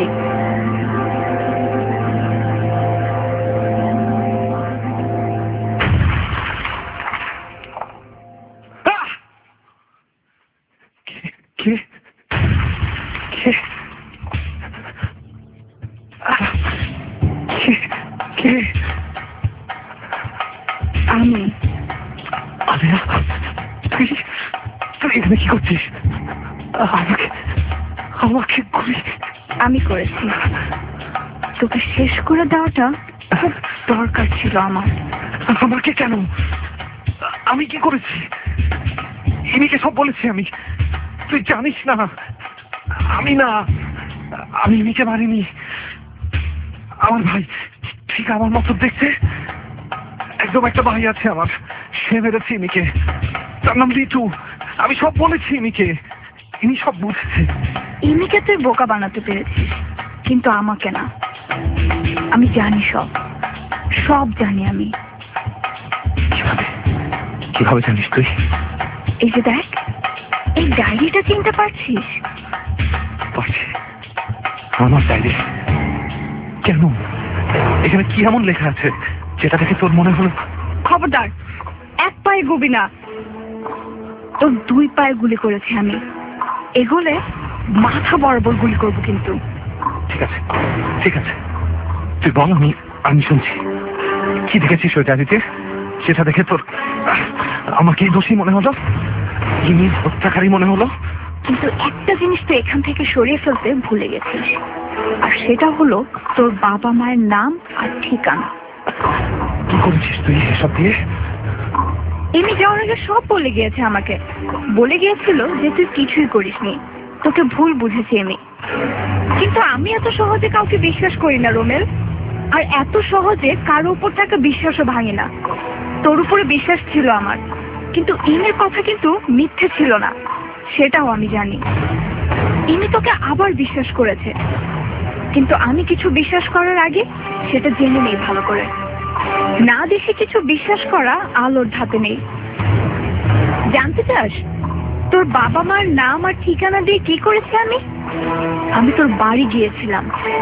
আমি তুই এখানে কি করছিস? আমাকে আমাকে আমি করেছি। তোকে শেষ করে দেওয়াটা খুব দরকার ছিল আমার। আমাকে কেন? আমি কি করেছি? ইমিকে সব বলেছি আমি। তুই জানিস না আমি না আমি ইমিকে মারিনি। আমার ভাই ঠিক আমার মতো দেখতে একদম একটা ভাই আছে আমার, সে মেরেছে ইমিকে। তার নাম লিটু। আমি সব বলেছি ইমিকে, ইনি সব বুঝছে। ইমিকে তুই বোকা বানাতে পেরেছিস, কিন্তু আমাকে না। আমি জানি সব, সব জানি আমি। কিভাবে কিভাবে জানিস তুই? এই যে দেখ, এই ডায়েরিটা চিনতে পারছিস? পারছি। আমার ডায়েরি কেন? এখানে কি এমন লেখা আছে যেটা দেখে তোর মনে হলো? খবরদার, এক পায়ে গুবি না। তোর দুই পায়ে গুলি করেছি আমি। এগোলে মাথা বরাবর গুলি করবো কিন্তু। ঠিক আছে ঠিক আছে, তুই বল, আমি আমি শুনছি। কি দেখেছিস ওই ডায়েরিতে? সেটা দেখে তোর আমাকে দোষী মনে হলো, ইনি হত্যাকারী মনে হলো। কিন্তু একটা জিনিস তো এখান থেকে সরিয়ে ফেলতে ভুলে গেছিস, আর সেটা হলো তোর বাবা মায়ের নাম আর ঠিকানা। কি করেছিস তুই এসব দিয়ে? এমনি যাওয়ার আগে সব বলে গিয়েছে আমাকে। বলে গিয়েছিল যে তুই কিছুই করিসনি, তোকে ভুল বুঝেছি এমনি। কিন্তু আমি এত সহজে কাউকে বিশ্বাস করি না রোমেল, আর এত সহজে কারো উপর থাকা বিশ্বাসও ভাঙি না। তোর উপরে বিশ্বাস ছিল আমার, কিন্তু ইমের কথা কিন্তু মিথ্যে ছিল না, সেটাও আমি জানি। ইমি তোকে আবার বিশ্বাস করেছে, কিন্তু আমি কিছু বিশ্বাস করার আগে সেটা জেনে নেই ভালো করে। না দেখে কিছু বিশ্বাস করা আলোর ধাতে নেই। জানতে চাস তোর বাবা মার নাম আর ঠিকানা দিয়ে কি করেছি আমি? আমি তোর বাড়ি গিয়েছিলাম।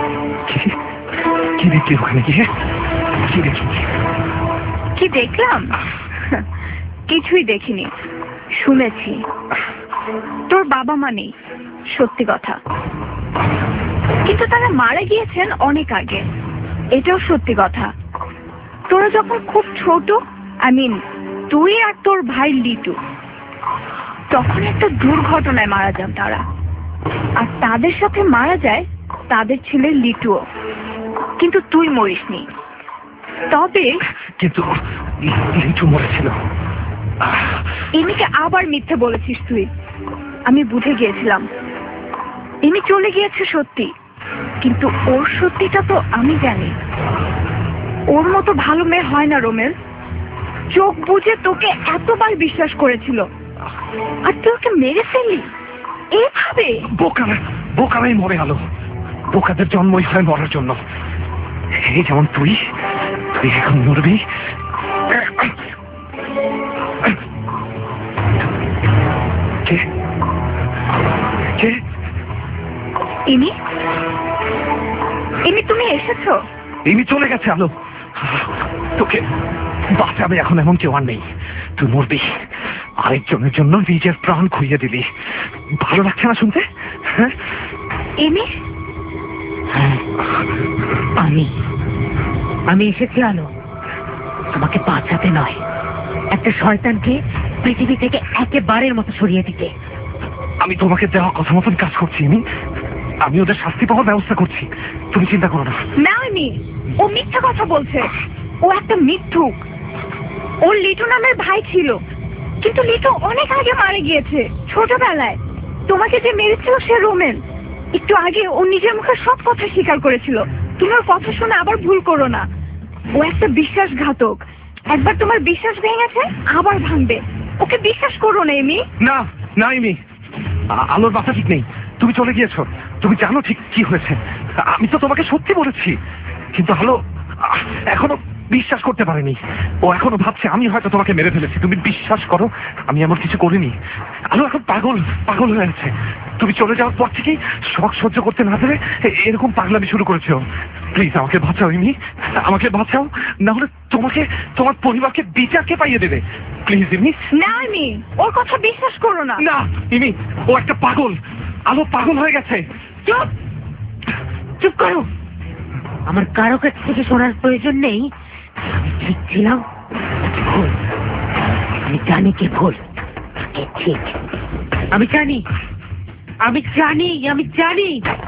কি দেখলি ওখানে গিয়ে? কি দেখলি? কি দেখলাম? কিছুই দেখিনি, শুনেছি। তোর বাবা মা নেই, সত্যি কথা, কিন্তু তারা মারা গিয়েছেন অনেক আগে, এটাও সত্যি কথা। তোরা যখন খুব ছোট, আই মিন তুই আর তোর ভাই লিটু, তখন একটা দুর্ঘটনায় মারা যান তারা। আর তাদের সাথে মারা যায় তাদের ছেলে লিটুও, কিন্তু তুই মরিসনি। তবে কিন্তু লিটু মরেছিল। ইমিকে আবার মিথ্যে বলেছিস তুই। আমি বুঝে গিয়েছিলাম ইমি চলে গিয়েছে সত্যি, কিন্তু ওর সত্যিটা তো আমি জানি। ওর মতো ভালো মেয়ে হয় না রোমেল। চোখ বুঝে তোকে এতবার বিশ্বাস করেছিল, আর তুই ওকে মেরে ফেললি এইভাবে। বোকারা বোকারাই মরে গেল। বোকাদের জন্মই হয় মরার জন্য। এই যেমন তুই তুই এখন মরবি। কে কে? ইমি, ইমি তুমি এসেছো? ইমি চলে গেছে আলো। তোকে বাঁচাবে এখন এমন কেউ আর নেই। তুই মরবি, আরেকজনের জন্য নিজের প্রাণ খুইয়ে দিলি। ভালো লাগছে না শুনতে? হ্যাঁ ইমি, আমি আমি এসেছি আলো, আমাকে বাঁচাতে নয়, একটা শয়তানকে পৃথিবী থেকে একেবারের মতো সরিয়ে দিতে। আমি তোমাকে দেওয়া কথা মতন কাজ করছি। আমি আমি ওদের শাস্তি পাওয়ার ব্যবস্থা করছি, তুমি চিন্তা করো না। না ইমি, ও মিথ্যা কথা বলছে। ও একটা মিথ্যুক। ওর লিটু নামের ভাই ছিল, কিন্তু লিটু অনেক আগে মারা গিয়েছে, ছোটবেলায়। তোমাকে যে মেরেছিল সে রোমেন। একটু আগে ও নিজের মুখে সব কথা স্বীকার করেছিল। তুমি ওর কথা শুনে আবার ভুল করো না। ও একটা বিশ্বাসঘাতক। একবার তোমার বিশ্বাস ভেঙেছে, আবার ভাঙবে। ওকে বিশ্বাস করো না এমি। না না ইমি, আলোর বাসা ঠিক নেই। তুমি চলে গিয়েছো, তুমি জানো ঠিক কি হয়েছে। আমি তো তোমাকে সত্যি বলেছি, কিন্তু আলো এখনো বিশ্বাস করতে পারেনি। ও এখনো ভাবছে আমি হয়তো তোমাকে মেরে ফেলেছি। তুমি বিশ্বাস করো, আমি এমন কিছু করিনি। আলো এখন পাগল পাগল হয়ে আছে। তুমি চলে যাওয়ার পর থেকেই শখ সহ্য করতে না পেরে এরকম পাগলামি শুরু করেছো। প্লিজ আমাকে বাঁচাও ইমি, আমাকে বাঁচাও, না হলে তোমাকে তোমার পরিবারকে বিচারকে পাইয়ে দেবে। প্লিজ ইমি। না ইমি, ওর কথা বিশ্বাস করো না। না ইমি, ও একটা পাগল। আলো পাগল হয়ে গেছে। চুপ চুপ করো। আমার কারো কাছ থেকে শোনার প্রয়োজন নেই। আমি ঠিক ছিলাম, ভুল। আমি জানি কি ভুল, কে ঠিক। আমি জানি আমি জানি আমি জানি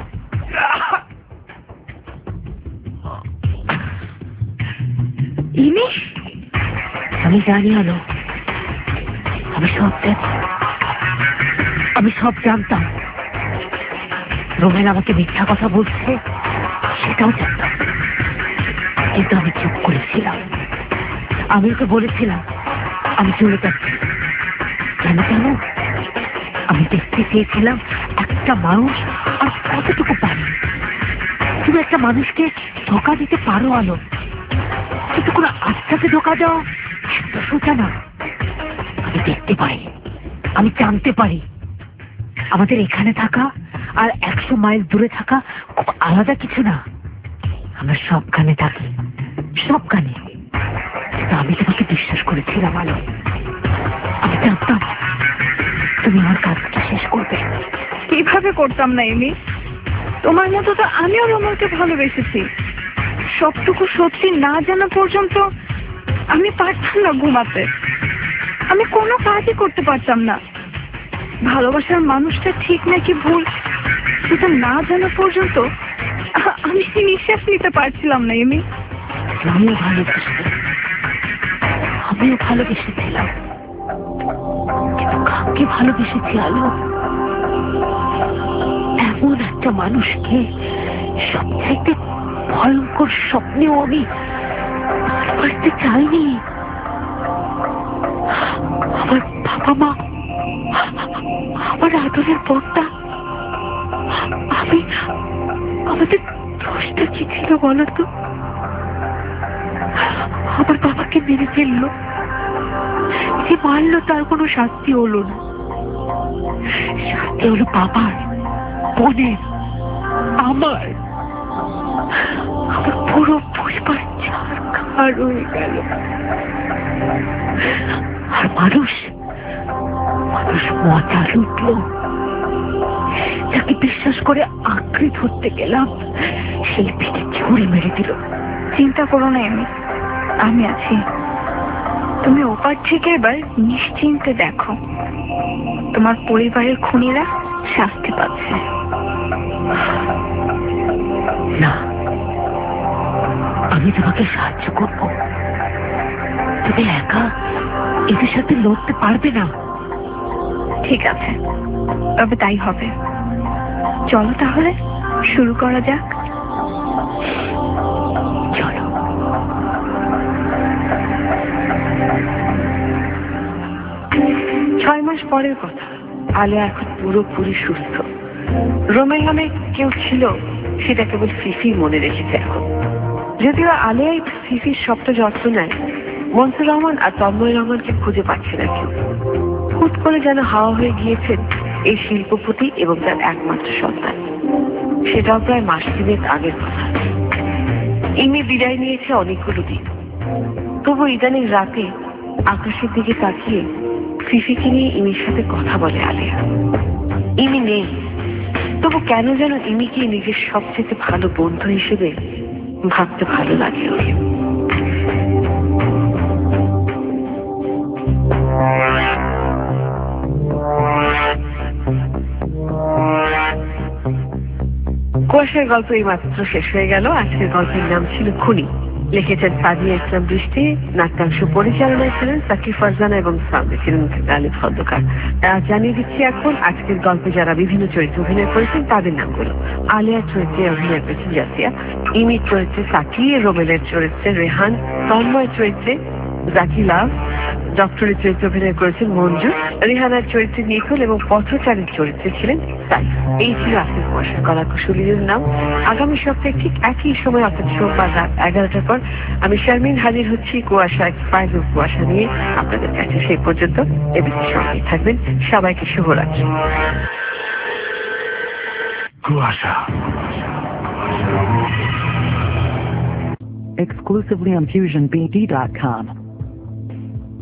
ইমি, আমি জানি আলো, আমি সব জানি। আমি সব জানতাম। রোমেল আমাকে মিথ্যা কথা বলছে, সেটাও জানতাম, কিন্তু আমি চুপ করেছিলাম। আমি ওকে বলেছিলাম আমি চলে যাচ্ছি। কেন জানো? আমি দেখতে চেয়েছিলাম একটা মানুষ আর কতটুকু পারে। তুমি একটা মানুষকে ধোকা দিতে পারো আলো, কিন্তু কোনো আত্মাকে ধোকা দেওয়া এত সোজা না। আমি দেখতে পারি, আমি জানতে পারি আমাদের এখানে থাকা আর একশো মাইল দূরে থাকা খুব আলাদা কিছু না। আমরা সবখানে থাকি, সবখানে। আমি তোমাকে বিশ্বাস করেছিলাম আলো। আমি জানতাম তুমি আমার কাজটা শেষ করবে। কিভাবে করতাম না এমি? তোমার মতো তো আমিও রোমেলকে ভালোবেসেছি। সবটুকু সত্যি না জানা পর্যন্ত আমি পারতাম না ঘুমাতে। আমি কোনো কাজই করতে পারতাম না। ভালোবাসার মানুষটা ঠিক নাকি ভুল সেটা না জানা পর্যন্ত আমি নিঃশ্বাস নিতে পারছিলাম না এমি। আমিও ভালোবেসেছি, আমিও ভালোবেসেছিলাম, কিন্তু কাউকে ভালোবেসেছি আলো? এমন একটা মানুষকে সবচাইতে ভয়ঙ্কর স্বপ্নেও আমি ভালোবাসতে চাইনি। আমার বাবা মা, আমার আদরের বোনটা, আমি আমাদের দোষটা কি ছিল বলতো? আমার বাবাকে মেরে ফেললো, যে মারলো তার কোনো শাস্তি হলো না। শাস্তি হলো বাবার, বোনের, আমার। আমার পুরো পরিবার ছাড়খাড় হয়ে গেল। আর মানুষ মানুষ মজা লুটলো। যাকে বিশ্বাস করে আঁকড়ে ধরতে গেলাম, সেই পিঠে ছুরি মেরে দিল। চিন্তা করো না এমি, আমি আছি। তুমি ওপার থেকে এবার নিশ্চিন্তে দেখো, তোমার পরিবারের খুনিরা শাস্তি পাচ্ছে। না, আমি তোমাকে সাহায্য করব। তুমি একা এদের সাথে লড়তে পারবে না। ঠিক আছে, তবে তাই হবে। চলো তাহলে শুরু করা যাক। চলো। ছয় মাস পরের কথা। আলিয়া এখন পুরোপুরি সুস্থ। রোমেল নামে কেউ ছিল সেটা কেবল ফিফি মনে রেখেছে এখন। যদিও আলিয়াই ফিফির সবটা যত্ন নেয়, মনসুর রহমান আর তন্ময় রহমানকে খুঁজে পাচ্ছে না কেউ। হুট করে যেন হাওয়া হয়ে গিয়েছেন এই শিল্পপতি এবং তার একমাত্র সন্তান। সেটাও প্রায় মাস তিনেক আগের কথা। ইমি বিদায় নিয়েছে অনেকগুলো দিন। তবু ইদানিং রাতে আকাশের দিকে তাকিয়ে ফিফিকে নিয়ে ইমির সাথে কথা বলে আলিয়া। ইমি নেই, তবু কেন যেন ইমিকে নিজের সবচেয়ে ভালো বন্ধু হিসেবে ভাবতে ভালো লাগে ওর। কুয়াশার গল্প এই মাত্র শেষ হয়ে গেল। আজকের গল্পের নাম ছিল খুনি। লিখেছেন সাদিয়া ইসলাম বৃষ্টি, নাট্যাংশ পরিচালনায় ছিলেন সাকিব ফারজানা এবং সাউন্ডে ছিলেন গালিব খন্দকার। জানিয়ে দিচ্ছি এখন আজকের গল্পে যারা বিভিন্ন চরিত্রে অভিনয় করেছেন তাদের নামগুলো। আলিয়ার চরিত্রে অভিনয় করেছেন জাসিয়া, ইমির চরিত্রে সাকি, রোমেলের চরিত্রে রেহান, তন্ময় চরিত্রে জাকিলা, ডক্টরের চরিত্রে অভিনয় করেছেন মঞ্জু, রিহানার চরিত্রে নিখোল এবং পথচারীর চরিত্রে ছিলেন সাইফ। এই ছিল আজকের কুয়াশার কলাকুশলীর নাম। আগামী সপ্তাহে ঠিক একই সময় অর্থাৎ সোমবার রাত এগারোটার পর আমি শারমিন হাজির হচ্ছি কুয়াশা এক্সপ্রেস ও কুয়াশা নিয়ে আপনাদের কাছে। সেই পর্যন্ত এবিসির সঙ্গে থাকবেন। সবাইকে শুভরাত্রি। কুয়াশা। Exclusively on fusion b d dot com.